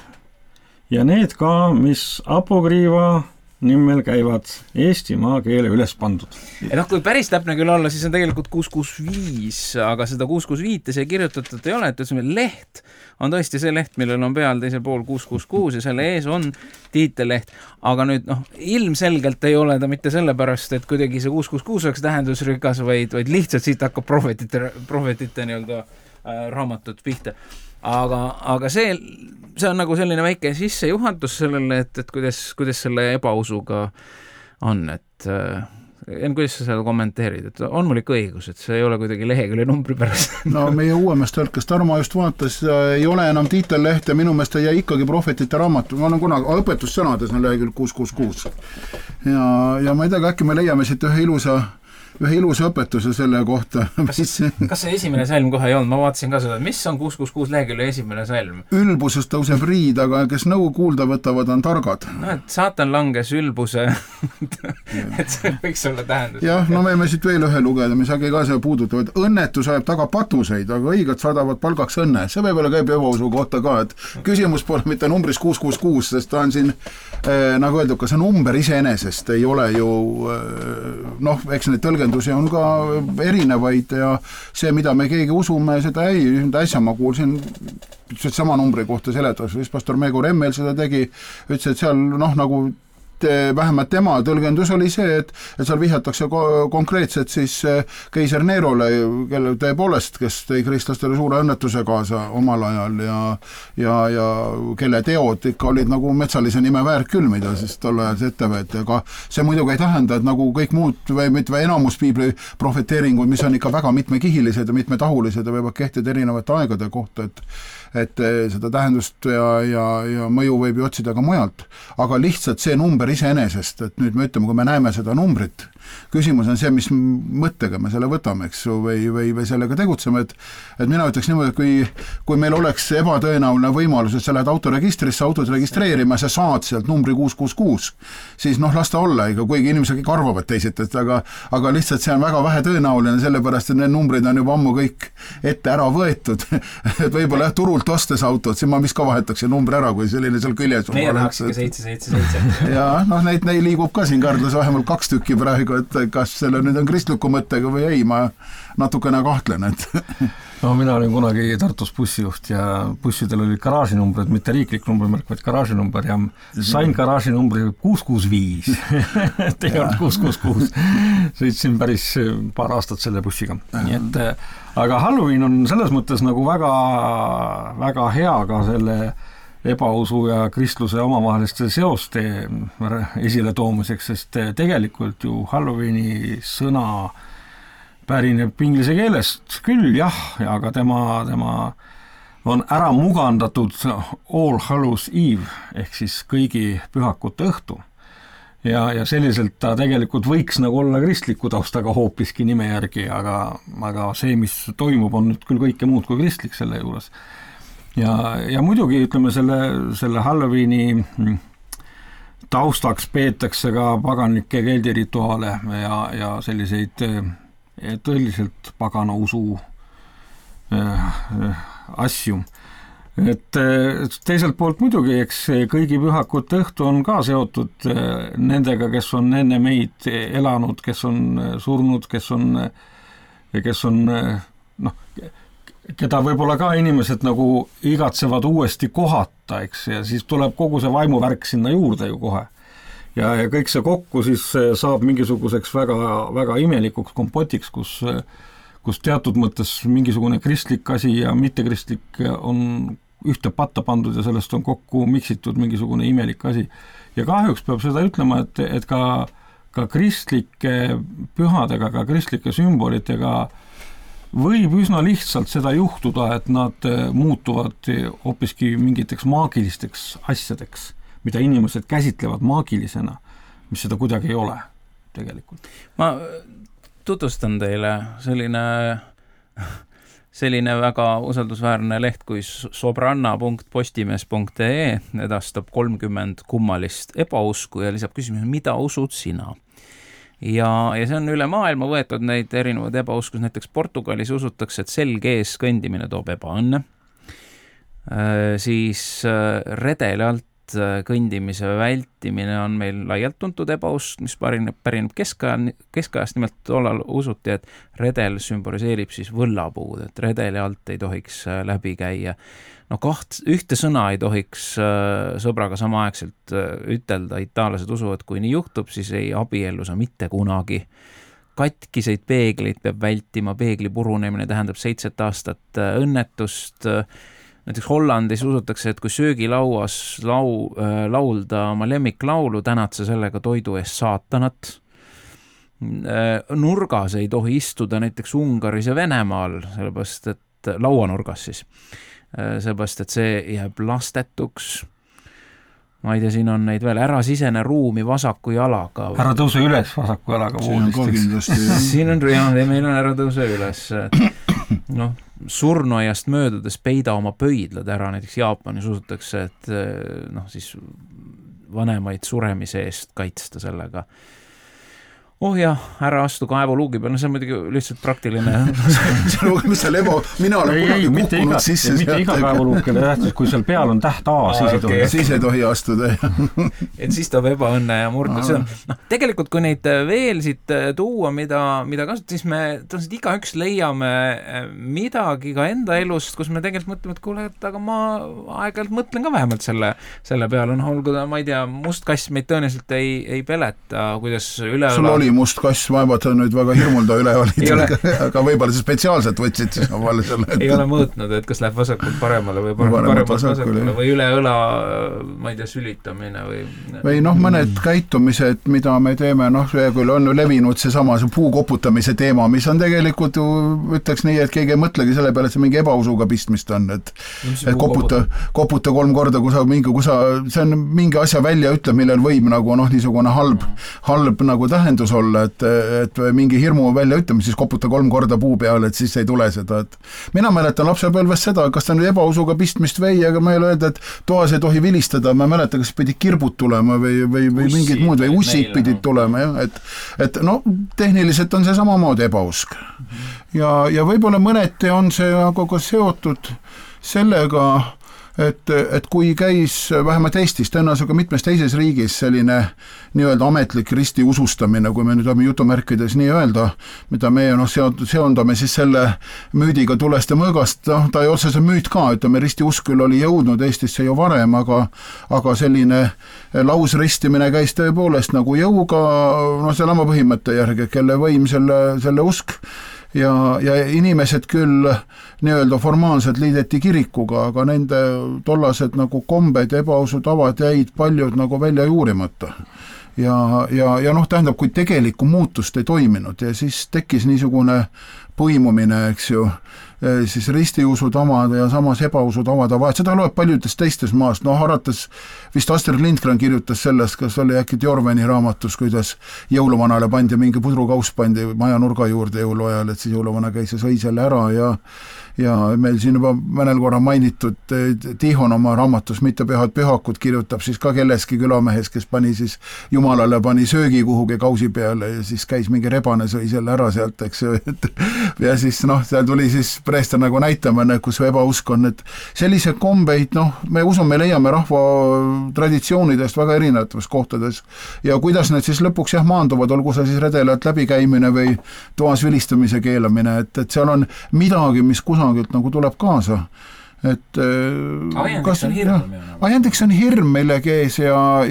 ja need ka, mis apokriiva nimel käivad Eestimaa keele üles pandud. Ja kui päris täpne küll olla, siis on tegelikult 665, aga seda 665 see kirjutatud ei ole, et leht on tõesti see leht, millel on peal teisel pool 666 ja selle ees on tiitelleht, aga nüüd ilmselgelt ei ole ta mitte sellepärast, et kuidagi see 666 oleks tähendusrikas, vaid lihtsalt siit hakkab prohvetite nii-öelda raamatut pihta. Aga see on nagu selline väike sissejuhatus sellele, et kuidas selle ebausuga on, et kuidas sa seda kommenteerid, et on mul ikka õigus, et see ei ole kuidagi lehekülje numbri pärast. No meie uuemast tõlkes Tarmo just vaatas, ei ole enam tiitelleht ja minu meelest jäi ikkagi prohvetite raamat, ma olen kunagi õpetussõnades on lehekülg 666 ja ma ei tea, äkki me leiame siit ühe ilusa õpetuse selle kohta. Kas see esimene salm kohe ei olnud? Ma vaatasin ka seda, mis on 666 lehekülje esimene salm? Ülbusest tõuseb riid, aga kes nõu kuulda võtavad, on targad. Et saatan langes ülbuse, et see võiks olla tähendus. Jah, me võime siit veel ühe lugeda, mis äkki ka see puudutavad. Õnnetus ajab taga patuseid, aga õiged saadavad palgaks õnne. See võib-olla käib ebausu kohta ka, et küsimus pole mitte numbris 666, sest ta on siin, nagu öeldud, ka see number iseenesest ei ole ju, eks need tõlgendusi on ka erinevaid ja see, mida me keegi usume, seda äsja ma kuulsin sama numbri kohta seletas, siis pastor Meego Remmel seda tegi, ütles, et seal nagu vähemalt tema tõlgendus oli see, et seal vihjatakse konkreetselt siis keiser Nerole, kelle tõepoolest, kes tõi kristlastele suure õnnetuse kaasa omal ajal ja kelle teod ikka olid nagu metsalise nime väärt küll, mida siis tol ajal see ette võeti, aga see muidugi ei tähenda, et nagu kõik muud või enamus piibli profeteeringud, mis on ikka väga mitmekihilised ja mitmetahulised ja võivad kehtida erinevate aegade kohta, et seda tähendust ja mõju võib ju otsida ka mujalt, aga lihtsalt see number iseenesest, et nüüd me ütleme, kui me näeme seda numbrit, küsimus on see, mis mõttega me selle võtame, eks ju, või sellega tegutseme, et mina ütleks niimoodi, et kui meil oleks ebatõenäoline võimalus, et sa lähed autoregistrisse autot registreerima, sa saad sealt numbri 666, siis las ta olla, kuigi inimesed kõik arvavad teised, aga lihtsalt see on väga vähe tõenäoline, sellepärast, et need numbrid on juba ammu kõik ette ära võetud, et võib-olla turult ostes autot, siis ma vist ka vahetaks see numbri ära, kui selline seal küljes meie tahaks ikka 777. ja neid liigub ka siin Kardlas vähemalt 2 tükki praegu, et kas selle nüüd on kristliku mõttega või ei, ma natukene kahtlen, et no mina olin kunagi Tartus bussijuht ja bussidel olid garaažinumbrid, mitte riiklik numbrimärk, vaid garaažinumber ja sain garaažinumbri 665 tegelikult 666 sõitsin päris paar aastat selle bussiga, nii et aga Halloween on selles mõttes nagu väga, väga hea ka selle ebausu ja kristluse omavaheliste seoste esile toomiseks, sest tegelikult ju Halloweeni sõna pärineb inglise keelest küll, jah, aga tema on ära mugandatud All Hallows Eve ehk siis kõigi pühakute õhtu. Ja selliselt ta tegelikult võiks nagu olla kristliku taustaga hoopiski nime järgi, aga see, mis toimub, on nüüd küll kõike muud kui kristlik selle juures. Ja muidugi ütleme selle Halloweeni taustaks peetakse ka paganlikke keldirituaale ja selliseid tõeliselt pagana usu asju. Et teiselt poolt muidugi, eks kõigi pühakute õhtu on ka seotud nendega, kes on enne meid elanud, kes on surnud, kes on keda võib-olla ka inimesed nagu igatsevad uuesti kohata, eks, ja siis tuleb kogu see vaimuvärk sinna juurde ju kohe. Ja kõik see kokku siis saab mingisuguseks väga, väga imelikuks kompotiks, kus teatud mõttes mingisugune kristlik asi ja mittekristlik on ühte patta pandud ja sellest on kokku miksitud mingisugune imelik asi. Ja kahjuks peab seda ütlema, et ka kristlike pühadega, ka kristlike sümbolitega võib üsna lihtsalt seda juhtuda, et nad muutuvad hoopiski mingiteks maagilisteks asjadeks, mida inimesed käsitlevad maagilisena, mis seda kuidagi ei ole tegelikult. Ma tutvustan teile selline väga usaldusväärne leht kui sobranna.postimees.ee edastab 30 kummalist ebausku ja lisab küsimus, mida usud sina? Ja see on üle maailma võetud neid erinevad ebauskus, näiteks Portugalis usutakse, et selg ees kõndimine toob ebaõnne, siis redeli alt kõndimise vältimine on meil laialt tuntud ebausk, mis pärineb keskajast, nimelt tollal usuti, et redel sümboliseerib siis võllapuud, et redeli alt ei tohiks läbi käia. Ühte sõna ei tohiks sõbraga samaaegselt ütelda, itaallased usuvad, kui nii juhtub, siis ei abiellu sa mitte kunagi. Katkiseid peegleid peab vältima, peegli purunemine tähendab 7 aastat õnnetust. Näiteks Hollandis usutakse, et kui söögilauas laulda oma lemmiklaulu, tänad sa sellega toidu eest saatanat. Nurgas ei tohi istuda näiteks Ungaris ja Venemaal, sellepärast et lauanurgas siis. Sellepärast, et see jääb lastetuks. Ma ei tea, siin on neid veel, ära sisene ruumi vasaku jalaga. Ära tõuse üles vasaku jalaga. Siin on, meil on ära tõuse üles. Surnuaiast möödudes peida oma pöidlad ära, näiteks Jaapanis usutakse, et siis vanemaid suremise eest kaitsta sellega. Jah, ära astu kaevuluugi peal, see on muidugi lihtsalt praktiline. Mis seal mina olen kunagi kukkunud sisse. Mitte iga kaevuluukele tähtsust, kui seal peal on täht A, siis ei tohi astuda. Et siis toob ebaõnne ja murda. Tegelikult, kui neid veel siit tuua, mida kasutada, siis me tõenäoliselt igaüks leiame midagi ka enda elust, kus me tegelikult mõtleme, et kuule, aga ma aeg-ajalt mõtlen ka vähemalt selle peale. Olguda, ma ei tea, must kass meid tõenäoliselt ei peleta, kuidas üle must kass, vaevad on nüüd väga hirmulda üle olid, aga võib-olla see spetsiaalselt võtsid siis omale selle. Ei ole mõõtnud, et kas läheb vasakult paremale või paremalt vasakule või üle õla, ma ei tea, sülitamine või mõned käitumised, mida me teeme, küll on levinud seesama see puu koputamise teema, mis on tegelikult ju, ütleks nii, et keegi ei mõtlegi selle peale, et see mingi ebausuga pistmist on, et koputa 3 korda, kui sa see on mingi asja välja ütleb, millel võib nagu niisugune halb nagu tähendus olla, et mingi hirmu välja ütleme, siis koputa 3 korda puu peale, et siis ei tule seda, et mina mäletan lapsepõlvest seda, kas ta nüüd ebausuga pistmist või, aga ma ei ole öelda, et toas ei tohi vilistada, ma mäletan, kas pidi kirbud tulema või mingid muud või ussid pidid tulema, jah, et no tehniliselt on see samamoodi ebausk. Ja võib-olla mõneti on see aga ka seotud sellega, et kui käis vähemalt Eestis, tõenäoliselt mitmes teises riigis selline nii-öelda ametlik risti usustamine, kui me nüüd oleme jutumärkides nii öelda, mida meie seondame siis selle müüdiga tulest ja mõõgast, ta ei otse see müüt ka, ütleme risti usk küll oli jõudnud Eestisse ju varem, aga selline lausristimine käis tõepoolest nagu jõuga, selle põhimõtte järgi, kelle võim selle usk ja inimesed küll nii-öelda formaalselt liideti kirikuga, aga nende tollased nagu kombed, ebausu tavad jäid paljud nagu välja juurimata. Ja tähendab, kui tegelikku muutust ei toiminud ja siis tekkis niisugune põimumine, eks ju, siis ristiusu tavade ja samas ebausu tavade vahet, seda loeb paljudes teistes maast, arvates vist Astrid Lindgren kirjutas sellest, kas oli äkki Jorveni raamatus, kuidas jõuluvanale pandi mingi pudrukauss pandi maja nurga juurde jõuluajal, et siis jõuluvana käis ja sõi selle ära ja meil siin juba mõnel korra mainitud Tihon oma raamatus Mitte pühad pühakud kirjutab siis ka kelleski külamehes, kes pani siis jumalale pani söögi kuhugi kausi peale ja siis käis mingi rebane, sõi selle ära sealt, eks ju, ja siis seal tuli siis preester nagu näitama, kus ebausk on, et sellise kombeid, me usume, leiame rahva traditsioonidest väga erinevates kohtades ja kuidas need siis lõpuks maanduvad, olgu see siis redelalt läbikäimine või toas vilistamise keelamine, et seal on midagi, mis kusagilt nagu tuleb kaasa. Et ajendeks on hirm millegi ees ja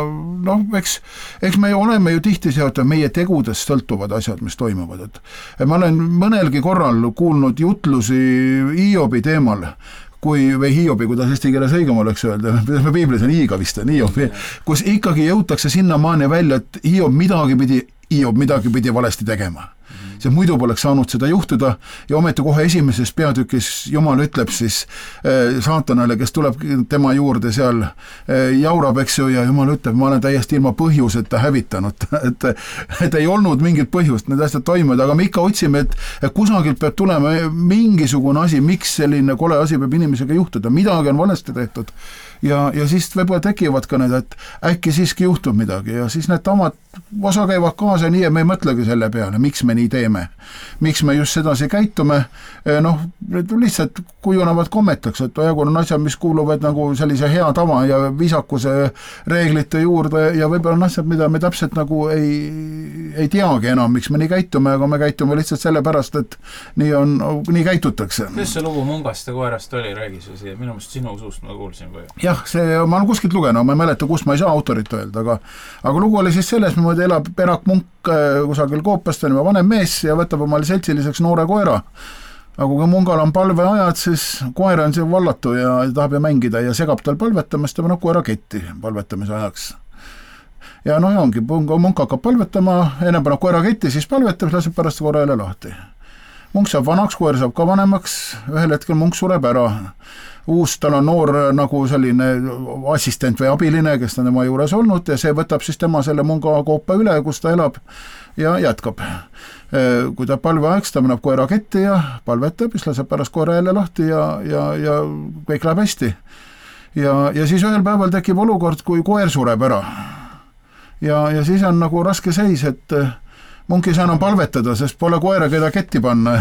eks me oleme ju tihti seotud, meie tegudest sõltuvad asjad, mis toimuvad, et ma olen mõnelgi korral kuulnud jutlusi Hiobi teemal, või Hiobi, kuidas eesti keeles õigem oleks öelda, piiblis on Hiiga vist on Hiobi, kus ikkagi jõutakse sinnamaani välja, et Hiob midagi pidi valesti tegema. See muidu poleks saanud seda juhtuda ja ometi kohe esimeses peatükis Jumal ütleb siis saatanale, kes tuleb tema juurde seal, jaurab, eks ju, ja Jumal ütleb, ma olen täiesti ilma põhjuseta hävitanud, et ei olnud mingit põhjust need asjad toimuvad, aga me ikka otsime, et kusagilt peab tulema mingisugune asi, miks selline kole asi peab inimesega juhtuda, midagi on valesti tehtud ja siis võib-olla tekivad ka need, et äkki siiski juhtub midagi ja siis need tamad osa käivad kaasa nii ja me ei mõtlegi selle peale, miks me nii teeme, miks me just sedasi käitume, lihtsalt kujunevad kommetaks, et kui on asjad, mis kuuluvad nagu sellise hea tava ja viisakuse reeglite juurde ja võib-olla on asjad, mida me täpselt nagu ei teagi enam, miks me nii käitume, aga me käitume lihtsalt sellepärast, et nii käitutakse. Kuidas see lugu mungast ja koerast oli, räägis või minu meelest sinu usust ma kuulsin või? Jah, ma olen kuskilt lugenud, ma ei mäleta, kus ma ei saa autorit öelda, aga lugu oli siis selles, niimoodi elab Perak Munk kusagil Koopast, on juba vanem mees ja võtab omale seltsiliseks noore koera. Aga kui mungal on palveajad, siis koer on see vallatu ja tahab mängida ja segab tal palvetamast ja paneb koera ketti palvetamise ajaks. Ja ongi, munk hakkab palvetama, enne paneb koera ketti, siis palvetab, laseb pärast koera jälle lahti. Munk saab vanaks, koer saab ka vanemaks, ühel hetkel munk sureb ära. Tal on noor nagu selline assistent või abiline, kes on tema juures olnud ja see võtab siis tema selle munga koopa üle, kus ta elab ja jätkab. Kui ta palveaeg, ta paneb koera ketti ja palvetab, siis laseb pärast koera jälle lahti ja kõik läheb hästi. Ja siis ühel päeval tekib olukord, kui koer sureb ära. Ja siis on nagu raske seis, et munk ei saa enam palvetada, sest pole koera, keda ketti panna,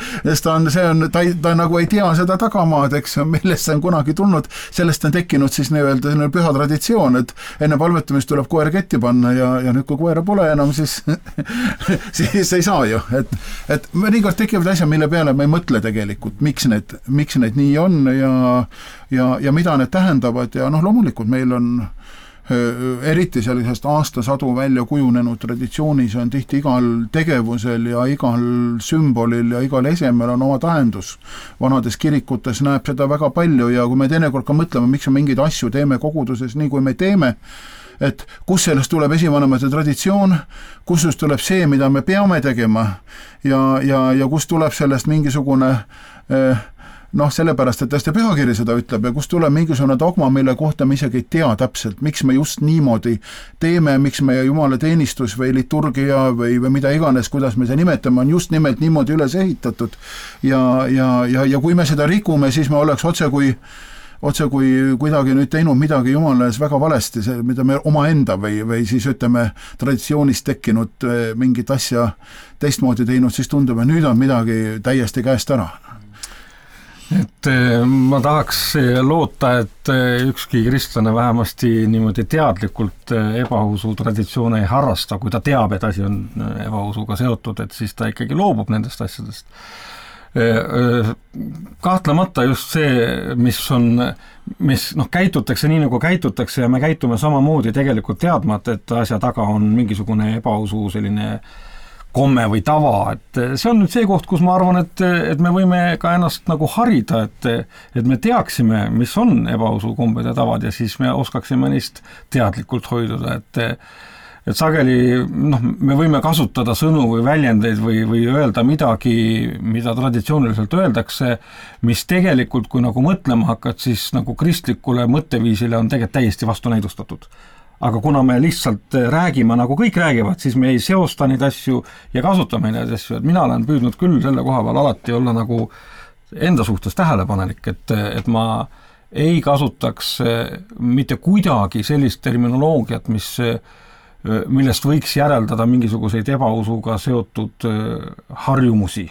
ta nagu ei tea seda tagamaad, eks, millest see on kunagi tulnud, sellest on tekkinud siis nii-öelda püha traditsioon, et enne palvetamist tuleb koer ketti panna ja nüüd kui koera pole enam, siis siis ei saa ju, et mõnikord tekivad asja, mille peale me ei mõtle tegelikult, miks need nii on ja mida need tähendavad ja loomulikult meil on eriti sellisest aastasadu välja kujunenud traditsioonis on tihti igal tegevusel ja igal sümbolil ja igal esemel on oma tähendus. Vanades kirikutes näeb seda väga palju ja kui me teinekord ka mõtleme, miks me mingeid asju teeme koguduses nii, kui me teeme, et kus sellest tuleb esivanemate traditsioon, kus tuleb see, mida me peame tegema ja kus tuleb sellest mingisugune sellepärast, et tõesti pühakiri seda ütleb ja kust tuleb mingisugune dogma, mille kohta me isegi ei tea täpselt, miks me just niimoodi teeme, miks meie jumala teenistus või liturgia või mida iganes, kuidas me seda nimetame, on just nimelt niimoodi üles ehitatud ja kui me seda rikume, siis me oleks otse kui kuidagi nüüd teinud midagi jumala ees väga valesti, mida me omaenda või siis ütleme traditsioonist tekkinud mingit asja teistmoodi teinud, siis tundub, et nüüd on midagi täiesti käest ära. Et ma tahaks loota, et ükski kristlane vähemasti niimoodi teadlikult ebausu traditsioone ei harrasta, kui ta teab, et asi on ebausuga seotud, et siis ta ikkagi loobub nendest asjadest. Kahtlemata just see, mis käitutakse nii, nagu käitutakse ja me käitume samamoodi tegelikult teadmata, et asja taga on mingisugune ebausu selline komme või tava, et see on nüüd see koht, kus ma arvan, et me võime ka ennast nagu harida, et me teaksime, mis on ebausu kombed ja tavad ja siis me oskaksime neist teadlikult hoiduda, et sageli me võime kasutada sõnu või väljendeid või öelda midagi, mida traditsiooniliselt öeldakse, mis tegelikult, kui nagu mõtlema hakkad, siis nagu kristlikule mõtteviisile on tegelikult täiesti vastunäidustatud. Aga kuna me lihtsalt räägime, nagu kõik räägivad, siis me ei seosta neid asju ja kasutame neid asju, et mina olen püüdnud küll selle koha peal alati olla nagu enda suhtes tähelepanelik, et ma ei kasutaks mitte kuidagi sellist terminoloogiat, millest võiks järeldada mingisuguseid ebausuga seotud harjumusi.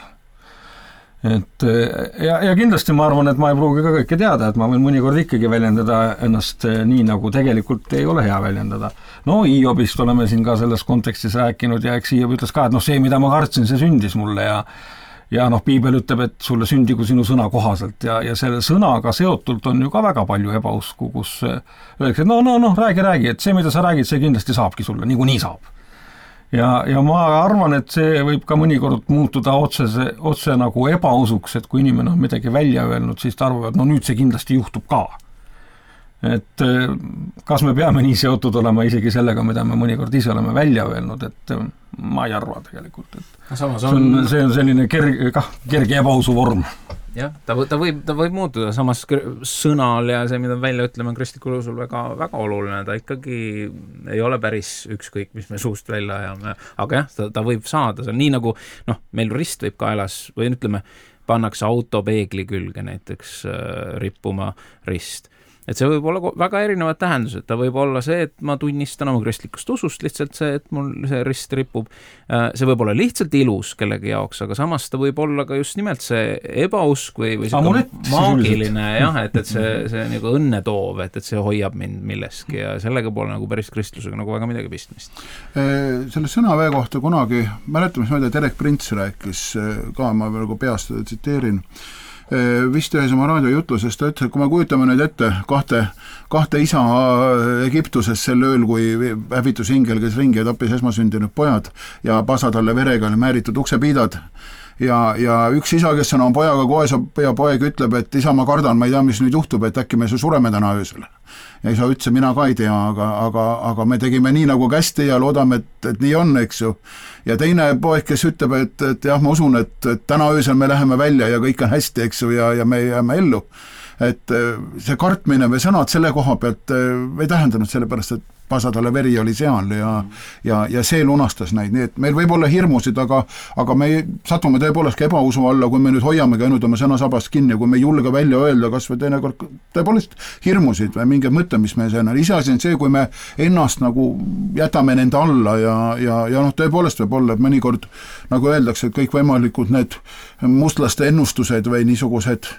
Ja kindlasti ma arvan, et ma ei pruugi ka kõike teada, et ma võin mõnikord ikkagi väljendada ennast nii, nagu tegelikult ei ole hea väljendada. Hiobist oleme siin ka selles kontekstis rääkinud ja eks Hiob ütles ka, et see, mida ma kartsin, see sündis mulle ja piibel ütleb, et sulle sündigu sinu sõna kohaselt ja selle sõnaga seotult on ju ka väga palju ebausku, kus öeldakse, et räägi, et see, mida sa räägid, see kindlasti saabki sulle, nii saab. Ja ma arvan, et see võib ka mõnikord muutuda otse nagu ebausuks, et kui inimene on midagi välja öelnud, siis ta arvab, et nüüd see kindlasti juhtub ka. Et kas me peame nii seotud olema isegi sellega, mida me mõnikord ise oleme välja öelnud, et ma ei arva tegelikult, et see on selline kerge ebausu vorm. Jah, ta võib muutuda, samas sõnal ja see, mida välja ütleme, on kristlikul usul väga, väga oluline, ta ikkagi ei ole päris ükskõik, mis me suust välja ajame, aga jah, ta võib saada seal, nii nagu meil rist võib kaelas või ütleme, pannakse autopeegli külge näiteks rippuma rist. Et see võib olla väga erinevad tähendused, ta võib olla see, et ma tunnistan oma kristlikust usust, lihtsalt see, et mul see rist ripub, see võib olla lihtsalt ilus kellegi jaoks, aga samas ta võib olla ka just nimelt see ebausk või maagiline, jah, et see nagu õnnetoov, et see hoiab mind milleski ja sellega pole nagu päris kristlusega nagu väga midagi pistmist. Selle sõnaväe kohta kunagi, mäletame, mis Derek Prince rääkis ka, ma veel peast tsiteerin, vist ühes oma raadiojutlusest ta ütles, et kui me kujutame nüüd ette kahte isa Egiptuses sel ööl, kui hävitusingel käis ringi ja tappis esmasündinud pojad ja pasa talle verega määritud uksepiidad ja üks isa, kes on oma pojaga koes ja poeg ütleb, et isa, ma kardan, ma ei tea, mis nüüd juhtub, et äkki me sureme täna öösel. Ja isa ütles, mina ka ei tea, aga me tegime nii nagu kästi ja loodame, et nii on, eks ju. Ja teine poeg, kes ütleb, et jah, ma usun, et täna öösel me läheme välja ja kõik on hästi, eks ju, ja me jääme ellu. Et see kartmine või sõnad selle koha pealt ei tähendanud sellepärast, et pasadale veri oli seal ja see lunastas neid, nii et meil võib olla hirmusid, aga me satume tõepoolest ka ebausu alla, kui me nüüd hoiamegi ainult oma sõnasabast kinni, kui me ei julge välja öelda, kas või teinekord tõepoolest hirmusid või mingi mõte, mis me on. Iseasi on see, kui me ennast nagu jätame nende alla ja tõepoolest võib olla, et mõnikord nagu öeldakse, et kõik võimalikud need mustlaste ennustused või niisugused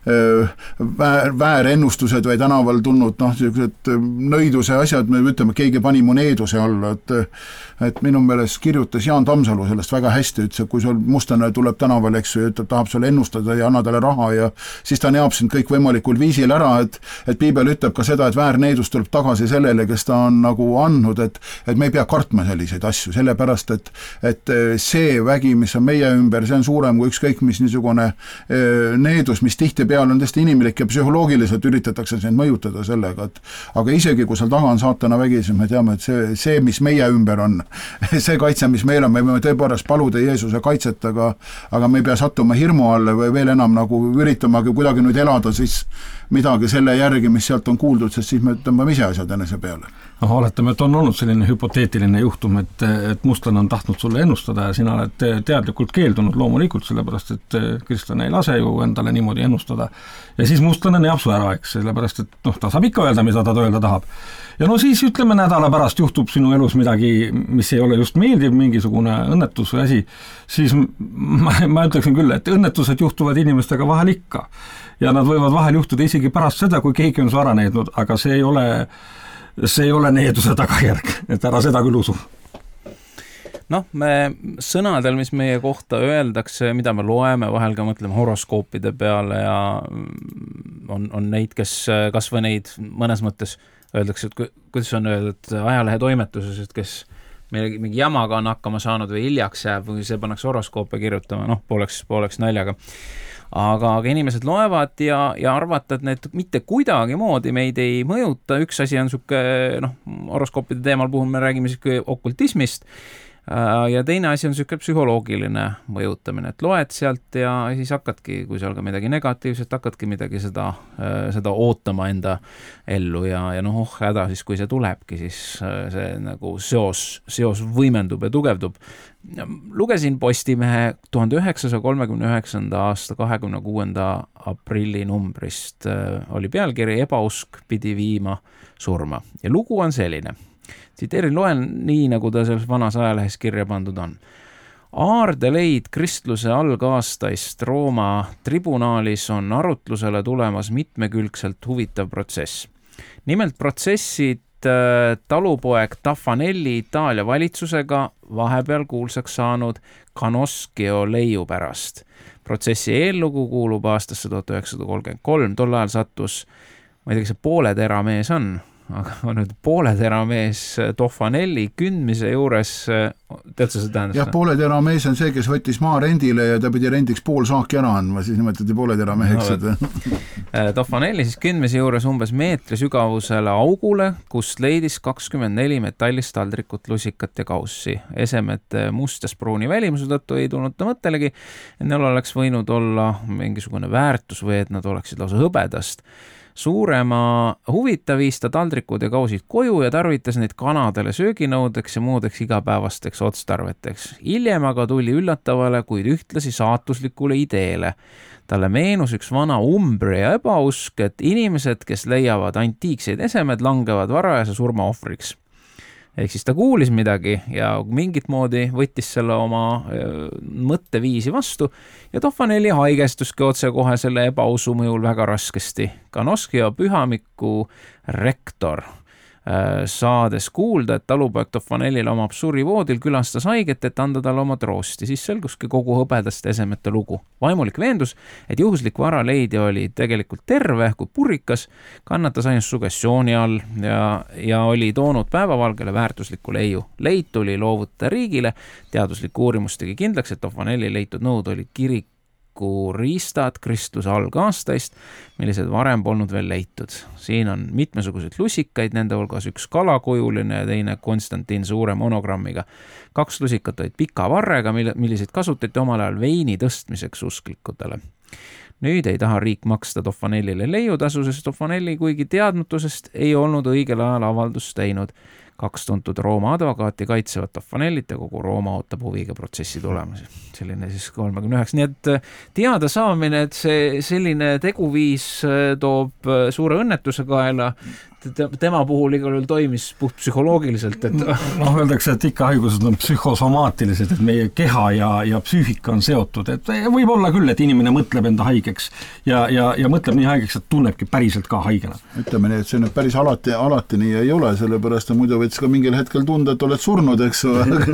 väärennustused või tänaval tulnud nõiduse asjad, me ütleme, keegi pani mu needuse alla, et minu meelest kirjutas Jaan Tammsalu sellest väga hästi, ütles, et kui sul mustlane tuleb tänaval, eks ju, tahab sulle ennustada ja anna talle raha ja siis ta neab sind kõik võimalikul viisil ära, et piibel ütleb ka seda, et väärneedus tuleb tagasi sellele, kes ta on nagu andnud, et me ei pea kartma selliseid asju, sellepärast, et see vägi, mis on meie ümber, see on suurem kui ükskõik mis niisugune needus, mis tihti tihtipeale on tõesti inimlik ja psühholoogiliselt üritatakse sind mõjutada sellega, et aga isegi kui seal taga on saatana vägi, siis me teame, et see, mis meie ümber on, see kaitse, mis meil on, me võime tõepoolest paluda Jeesuse kaitset, aga me ei pea sattuma hirmu alla või veel enam nagu üritamagi kuidagi nüüd elada siis midagi selle järgi, mis sealt on kuuldud, sest siis me tõmbame ise asjad enese peale. Oletame, et on olnud selline hüpoteetiline juhtum, et mustlane on tahtnud sulle ennustada ja sina oled teadlikult keeldunud loomulikult, sellepärast et kristlane ei lase ju endale niimoodi ennustada. Ja siis mustlane neab su ära, eks, sellepärast et ta saab ikka öelda, mida ta öelda tahab. Ja siis ütleme nädala pärast juhtub sinu elus midagi, mis ei ole just meeldiv, mingisugune õnnetus või asi, siis ma ütleksin küll, et õnnetused juhtuvad inimestega vahel ikka. Ja nad võivad vahel juhtuda isegi pärast seda, kui keegi on su ära neednud, aga see ei ole needuse tagajärg, et ära seda küll usu. Me sõnadel, mis meie kohta öeldakse, mida me loeme, vahel ka mõtleme horoskoopide peale ja on neid, kes kas või neid mõnes mõttes öeldakse, et kuidas on öeldud ajalehe toimetuses, et kes mingi jamaga on hakkama saanud või hiljaks jääb või see pannakse horoskoope kirjutama, pooleks naljaga. Aga inimesed loevad ja arvata, et need mitte kuidagi moodi meid ei mõjuta. Üks asi on horoskoopide teemal puhul me räägime siis okultismist ja teine asi on niisugune psühholoogiline mõjutamine, et loed sealt ja siis hakkadki, kui seal ka midagi negatiivset, hakkadki midagi seda ootama enda ellu ja häda siis, kui see tulebki, siis see nagu seos võimendub ja tugevdub. Lugesin Postimehe 1939. aasta 26. aprilli numbrist oli pealkiri Ebausk pidi viima surma ja lugu on selline. Loen nii, nagu ta selles vanas ajalehes kirja pandud on. Aardeleid kristluse algaastaist Rooma tribunaalis on arutlusele tulemas mitmekülgselt huvitav protsess. Nimelt protsessid talupoeg Taffanelli Itaalia valitsusega vahepeal kuulsaks saanud Canoschio leiu pärast. Protsessi eellugu kuulub aastasse 1933, tol ajal sattus, ma ei tea, kas see pooletera mees on, aga nüüd pooletera mees Toffanelli kündmise juures, tead sa seda tähendab? Jah, pooletera mees on see, kes võttis maa rendile ja ta pidi rendiks pool saaki ära andma, siis nimetati pooletera meheks. Toffanelli siis kündmise juures umbes meetri sügavusele augule, kust leidis 24 metallist taldrikut, lusikat ja kaussi. Esemed mustas pruuni välimuse tõttu ei tulnud ta mõttelegi, et neil oleks võinud olla mingisugune väärtus või et nad oleksid lausa hõbedast. Suurema huvita viis ta taldrikud ja kausid koju ja tarvitas neid kanadele sööginõudeks ja muudeks igapäevasteks otstarveteks. Hiljem aga tuli üllatavale, kuid ühtlasi saatuslikule ideele. Talle meenus üks vana Umbria ebausk, et inimesed, kes leiavad antiikseid esemed, langevad varajase surma ohvriks. Ehk siis ta kuulis midagi ja mingit moodi võttis selle oma mõtteviisi vastu ja Toffanelli haigestuski otsekohe selle ebausu mõjul väga raskesti. Canoschio pühamiku rektor saades kuulda, et talupoeg Toffanellil omab surivoodil, külastas haiget, et anda talle oma troosti. Siis selguski kogu hõbedast esemete lugu. Vaimulik veendus, et juhuslik varaleidja oli tegelikult terve kui purikas, kannatas ainult sugestiooni all ja oli toonud päevavalgele väärtusliku leiu. Leit tuli loovuta riigile, teaduslik uurimus tegi kindlaks, et Toffanelli leitud nõud olid kiriku riistad kristluse algaastaist, millised varem polnud veel leitud. Siin on mitmesuguseid lusikaid, nende hulgas üks kalakujuline ja teine Konstantin suure monogrammiga. 2 lusikat olid pika varrega, milliseid kasutati omal ajal veini tõstmiseks usklikutele. Nüüd ei taha riik maksta Toffanellile leiutasu, sest Toffanelli kuigi teadmatusest ei olnud õigel ajal avaldust teinud. 2 tuntud Rooma advokaati kaitsevad Toffanellit ja kogu Rooma ootab huviga protsessi tulemusi. Selline siis 39. Nii et teada saamine, et see selline teguviis toob suure õnnetuse kaela, tema puhul igal juhul toimis puht psühholoogiliselt. Öeldakse, et ikka haigused on psühhosomaatilised, et meie keha ja psüühika on seotud. Et võib olla küll, et inimene mõtleb enda haigeks ja mõtleb nii haigeks, et tunnebki päriselt ka haigena. Ütleme nii, et see nüüd päris alati nii ei ole, sellepärast et muidu võiks ka mingil hetkel tunda, et oled surnud, eks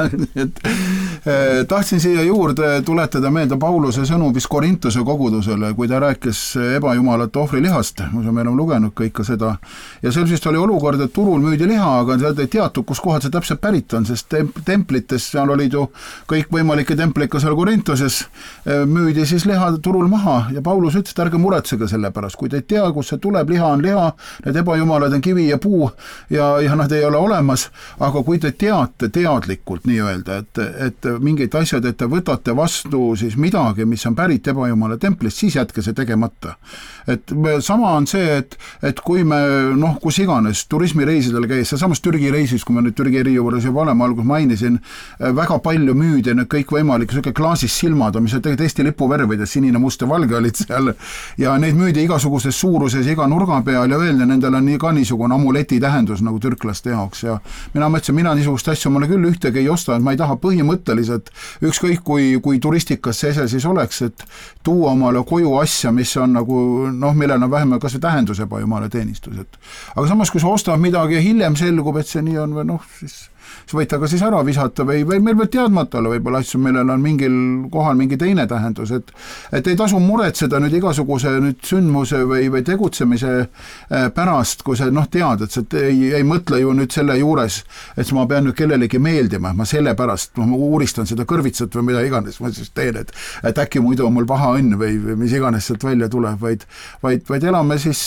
tahtsin siia juurde tuletada meelde Pauluse sõnu vist Korintuse kogudusele, kui ta rääkis ebajumalate ohvrilihast, me oleme lugenud kõike seda ja seal vist oli olukord, et turul müüdi liha, aga ei teatud, kus kohad see täpselt pärit on, sest templites, seal olid ju kõik võimalikke templid ka seal Korintoses, müüdi siis liha turul maha ja Paulus ütles, et ärge muretsege selle pärast, kui te ei tea, kus see tuleb, liha on liha, need ebajumalad on kivi ja puu ja nad ei ole olemas, aga kui te teate teadlikult nii-öelda, et mingid asjad, et te võtate vastu siis midagi, mis on pärit ebajumala templist, siis jätke see tegemata. Et sama on see, et kui me, kus iganes turismireisidel käis, see samas Türgi reisis, kui me nüüd Türgi eri juures juba oleme, algus mainisin, väga palju müüdi need kõik võimalik, selline klaasis silmad, mis on tegelikult Eesti lipuvärvides, sinine, must ja valge olid seal ja neid müüdi igasuguses suuruses iga nurga peal ja öeldi, nendel on ka niisugune amuleti tähendus nagu türklaste jaoks ja mina mõtlesin, mina niisugust asja mulle küll ühtegi ei osta, et ma ei taha põhimõtteliselt ükskõik kui turistikas see siis oleks, et tuua omale koju asja, mis on nagu millel on vähem kas või tähendus ebajumala teenistus. Aga samas, kui sa ostad midagi ja hiljem selgub, et see nii on või siis võid ta ka siis ära visata või meil võib teadmata olla võib-olla asju, millel on mingil kohal mingi teine tähendus, et ei tasu muretseda nüüd igasuguse nüüd sündmuse või tegutsemise pärast, kui sa tead, et sa ei mõtle ju nüüd selle juures, et ma pean nüüd kellelegi meeldima, ma selle pärast, ma uuristan seda kõrvitsat või mida iganes ma siis teen, et äkki muidu on mul paha õnn või mis iganes sealt välja tuleb, vaid elame siis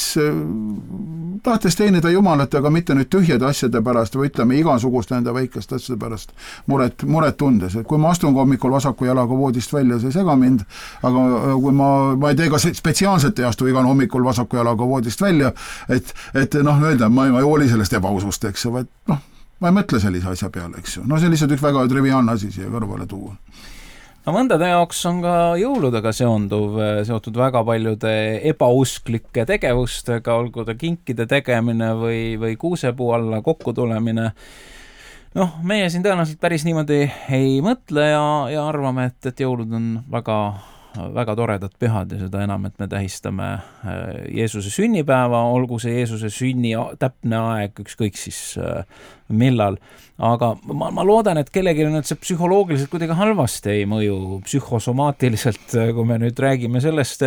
tahtes teenida Jumalat, aga mitte nüüd tühjade asjade pärast või ütleme igasugust enda väikest asjade pärast muret tundes, et kui ma astun hommikul vasaku jalaga voodist välja, see ei sega mind, aga kui ma ei tee ka spetsiaalselt ei astu igal hommikul vasaku jalaga voodist välja, et öelda, ma ei hooli sellest ebausust, eks ju, ma ei mõtle sellise asja peale, eks ju, see on lihtsalt üks väga triviaalne asi siia kõrvale tuua. Mõndade jaoks on ka jõuludega seotud väga paljude ebausklike tegevustega, olgu ta kinkide tegemine või kuusepuu alla kokku tulemine. Meie siin tõenäoliselt päris niimoodi ei mõtle ja arvame, et jõulud on väga, väga toredad pühad ja seda enam, et me tähistame Jeesuse sünnipäeva, olgu see Jeesuse sünni täpne aeg, ükskõik siis millal. Aga ma loodan, et kellelgi nüüd see psühholoogiliselt kuidagi halvasti ei mõju psühhosomaatiliselt, kui me nüüd räägime sellest,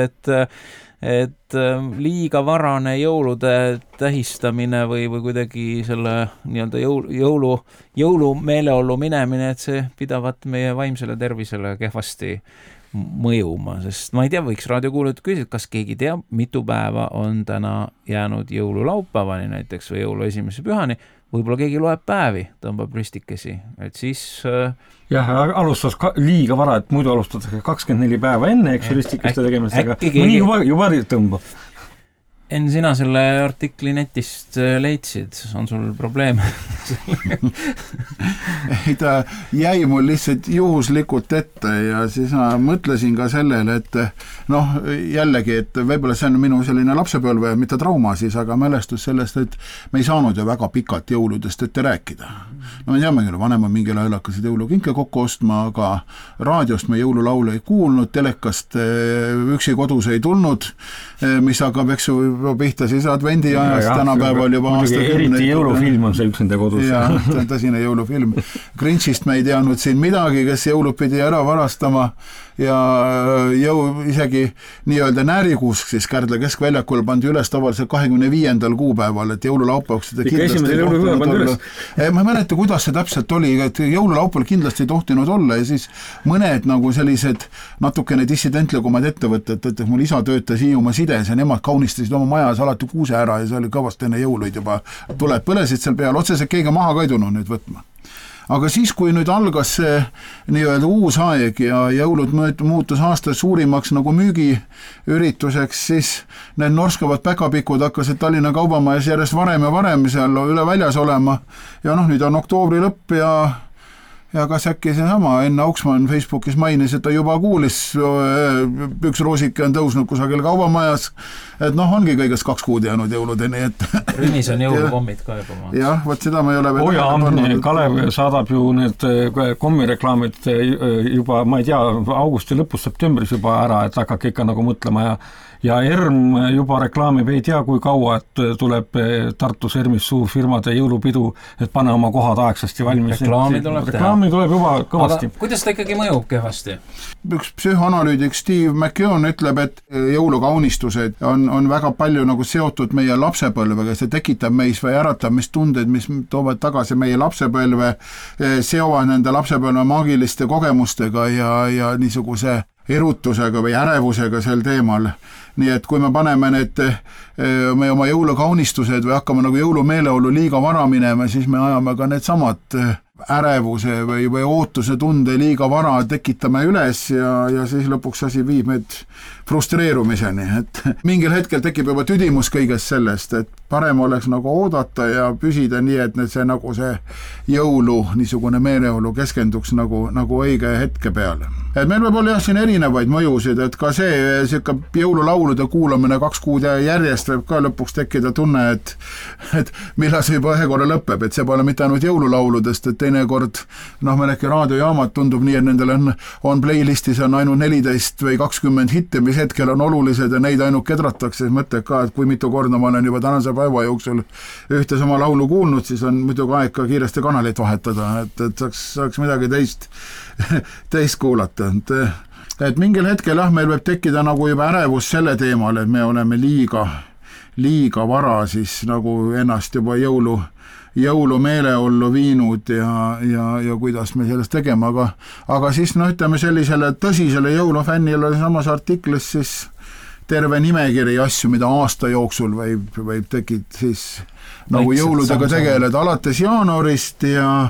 et liiga varane jõulude tähistamine või kuidagi selle nii-öelda jõulumeeleollu minemine, et see pidavat meie vaimsele tervisele kehvasti mõjuma, sest ma ei tea, võiks raadiokuulajad küsida, kas keegi teab, mitu päeva on täna jäänud jõululaupäevani näiteks või jõulu esimese pühani, võib-olla keegi loeb päevi, tõmbab ristikesi, et siis jah, alustas liiga vara, et muidu alustatakse 24 päeva enne, eks ristikeste tegemisega, mõni juba tõmbab. En sina selle artikli netist leidsid, on sul probleem? Ei, ta jäi mul lihtsalt juhuslikult ette ja siis ma mõtlesin ka sellele, et jällegi, et võib-olla see on minu selline lapsepõlve, mitte trauma siis, aga mälestus sellest, et me ei saanud ju väga pikalt jõuludest ette rääkida. Me teame küll, vanemad mingil ajal hakkasid jõulukinke kokku ostma, aga raadiost me jõululaule ei kuulnud, telekast üksi kodus ei tulnud, mis hakkab, eks ju, pihta siis advendi ajast, tänapäeval juba aastakümneid. Eriti jõulufilm on see üksinda kodus. Jah, tõsine jõulufilm. Grinchist me ei teadnud siin midagi, kes jõulud pidi ära varastama ja isegi nii-öelda näärikuusk siis Kärdla keskväljakul pandi üles tavaliselt 25. kuupäeval, et jõululaupäevaks seda kindlasti ma ei mäleta, kuidas see täpselt oli, et jõululaupäeval kindlasti ei tohtinud olla ja siis mõned nagu sellised natukene dissidentlikumad ettevõtted, et mul isa töötas Hiiumaa sides ja nemad kaunistasid oma majas alati kuuse ära ja see oli kõvasti enne jõuluid juba tuled põlesid seal peal, otseselt keegi maha ka ei tulnud nüüd võtma. Aga siis, kui nüüd algas see nii-öelda uus aeg ja jõulud muutus aastas suurimaks nagu müügiürituseks, siis need norskavad päkapikud hakkasid Tallinna kaubamajas järjest varem ja varem seal üle väljas olema ja nüüd on oktoobri lõpp ja kas äkki seesama Enn Auksmann Facebookis mainis, et ta juba kuulis, üks roosike on tõusnud kusagil kaubamajas, et ongi kõigest 2 kuud jäänud jõuludeni, et Rünis on jõulukommid ka juba. Jah, võt seda ma ei ole Kalev saadab ju need kommireklaamid juba, ma ei tea, augusti lõpus, septembris juba ära, et hakkake ikka nagu mõtlema ja ERM juba reklaamib ei tea kui kaua, et tuleb Tartus ERMis suur firmade jõulupidu, et pane oma kohad aegsasti valmis. Reklaami tuleb juba kõvasti. Aga kuidas ta ikkagi mõjub kehvasti? Üks psühhoanalüütik Steve McKeown ütleb, et jõulukaunistused on väga palju nagu seotud meie lapsepõlvega, see tekitab meis või äratab meis tundeid, mis toovad tagasi meie lapsepõlve, seovad nende lapsepõlve maagiliste kogemustega ja niisuguse erutusega või ärevusega sel teemal. Nii et kui me paneme me oma jõulukaunistused või hakkame nagu jõulumeeleolu liiga vara minema, siis me ajame ka need samad ärevuse või ootuse tunde liiga vara tekitame üles ja siis lõpuks asi viib meid frustreerumiseni, et mingil hetkel tekib juba tüdimus kõigest sellest, et parem oleks nagu oodata ja püsida nii, et see nagu see jõulu niisugune meeleolu keskenduks nagu õige hetke peale. Et meil võib olla siin erinevaid mõjusid, et ka see jõululaulude kuulamine 2 kuud järjest võib ka lõpuks tekkida tunne, et millal see juba ühe korra lõpeb, et see pole mitte ainult jõululauludest, et teinekord meil äkki raadiojaamad tundub nii, et nendel on playlistis on ainult 14 või 20 hitti, mis hetkel on olulised ja neid ainult kedratakse, siis mõtled ka, et kui mitu korda ma olen juba tänase päeva jooksul ühte sama laulu kuulnud, siis on muidugi aeg ka kiiresti kanalit vahetada, et saaks midagi teist kuulata. Et mingil hetkel meil võib tekkida nagu juba ärevus selle teemal, et me oleme liiga vara siis nagu ennast juba jõulumeeleollu viinud ja kuidas me sellest tegema, aga siis ütleme sellisele tõsisele jõulufännile samas artiklis siis terve nimekiri asju, mida aasta jooksul võib tekkida siis nagu jõuludega tegeleda alates jaanuarist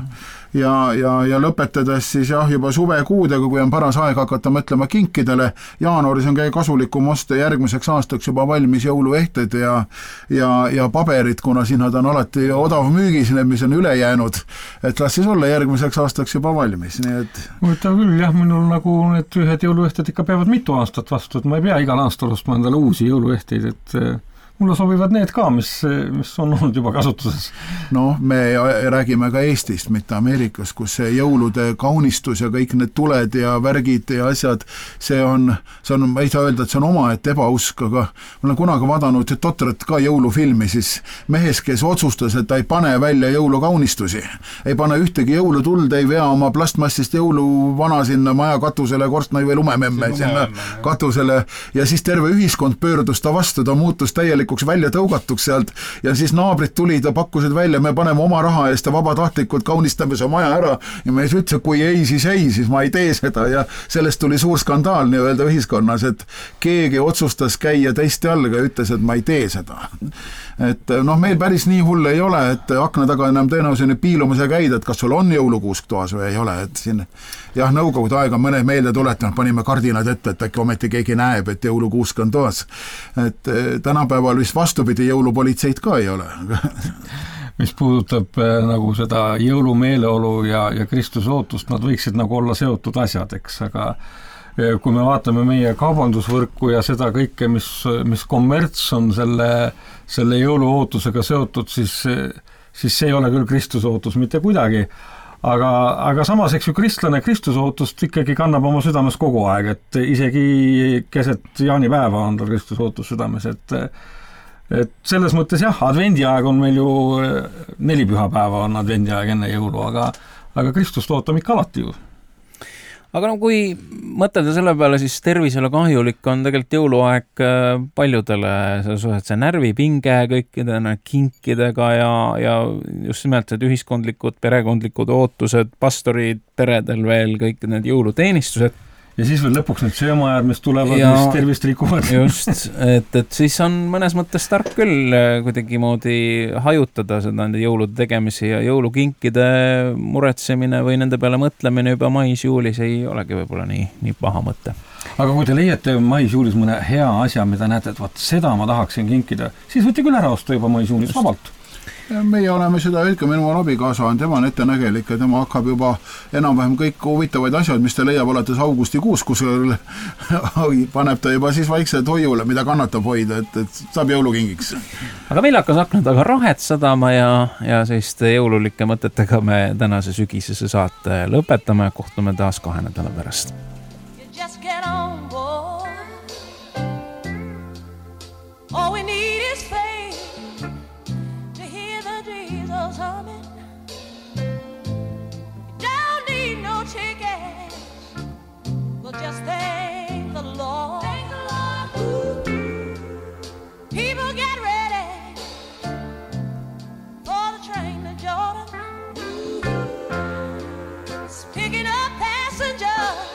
ja lõpetades siis juba suvekuudega, kui on paras aeg hakata mõtlema kinkidele. Jaanuaris on kõige kasulikum osta järgmiseks aastaks juba valmis jõuluehted ja paberid, kuna siin nad on alati odav müügis, need mis on üle jäänud, et las siis olla järgmiseks aastaks juba valmis. Nii et mõtleb küll, jah, minul nagu need ühed jõuluehted ikka peavad mitu aastat vastu, et ma ei pea igal aastal ostma endale uusi jõuluehteid, et mulle sobivad need ka, mis on olnud juba kasutuses. Me räägime ka Eestist, mitte Ameerikas, kus see jõulude kaunistus ja kõik need tuled ja värgid ja asjad, see on, ma ei saa öelda, et see on omaette ebausk, aga ma olen kunagi vaadanud totrat ka jõulufilmi, siis mehes, kes otsustas, et ta ei pane välja jõulukaunistusi, ei pane ühtegi jõulutuld, ei vea oma plastmassist jõuluvana sinna maja katusele, korstna või lumememme sinna katusele ja siis terve ühiskond pöördus ta vastu, ta muutus täielikult välja tõugatuks sealt ja siis naabrid tulid ja pakkusid välja, me paneme oma raha eest ja vabatahtlikult kaunistame see maja ära ja me ütles, kui ei, siis ma ei tee seda ja sellest tuli suur skandaal nii-öelda ühiskonnas, et keegi otsustas käia teiste jalga ja ütles, et ma ei tee seda. Et meil päris nii hull ei ole, et akna taga enam tõenäoline piilumise käida, et kas sul on jõulukuusk toas või ei ole, et siin jah, nõukogude aega mõne meelde tuletanud, panime kardinad ette, et äkki ometi keegi näeb, et jõulukuusk on toas. Et tänapäeval vist vastupidi, jõulupolitseid ka ei ole. Mis puudutab nagu seda jõulumeeleolu ja Kristuse ootust, nad võiksid nagu olla seotud asjad, eks, aga kui me vaatame meie kaubandusvõrku ja seda kõike, mis kommerts on selle jõuluootusega seotud, siis see ei ole küll Kristuse ootus mitte kuidagi. Aga samas, eks ju, kristlane Kristuse ootust ikkagi kannab oma südames kogu aeg, et isegi keset jaanipäeva on tal Kristuse ootus südames, et selles mõttes jah, advendiaeg on meil ju 4 pühapäeva on advendiaeg enne jõulu, aga Kristust ootab ikka alati ju. Aga kui mõtelda selle peale, siis tervisele kahjulik on tegelikult jõuluaeg paljudele see närvipinge kõikide kinkidega ja just nimelt need ühiskondlikud, perekondlikud ootused, pastorid, peredel veel kõik need jõuluteenistused. Ja siis veel lõpuks need söömaajad, mis tulevad, mis tervist rikuvad. Just, et siis on mõnes mõttes tark küll kuidagi moodi hajutada seda nende jõulude tegemisi ja jõulukinkide muretsemine või nende peale mõtlemine juba mais-juulis ei olegi võib-olla nii paha mõte. Aga kui te leiate mais-juulis mõne hea asja, mida näete, et vaat seda ma tahaksin kinkida, siis võite küll ära osta juba mais-juulis vabalt. Meie oleme seda öelge, minu abikaasa on, tema on ettenägelik ja tema hakkab juba enam-vähem kõik huvitavaid asjad, mis ta leiab alates augustikuus, kus paneb ta juba siis vaikselt hoiule, mida kannatab hoida, et saab jõulukingiks. Aga meil hakkas akna taga rahet sadama ja selliste jõululike mõtetega me tänase sügisese saate lõpetame, kohtume taas 2 nädala pärast. picking up passengers.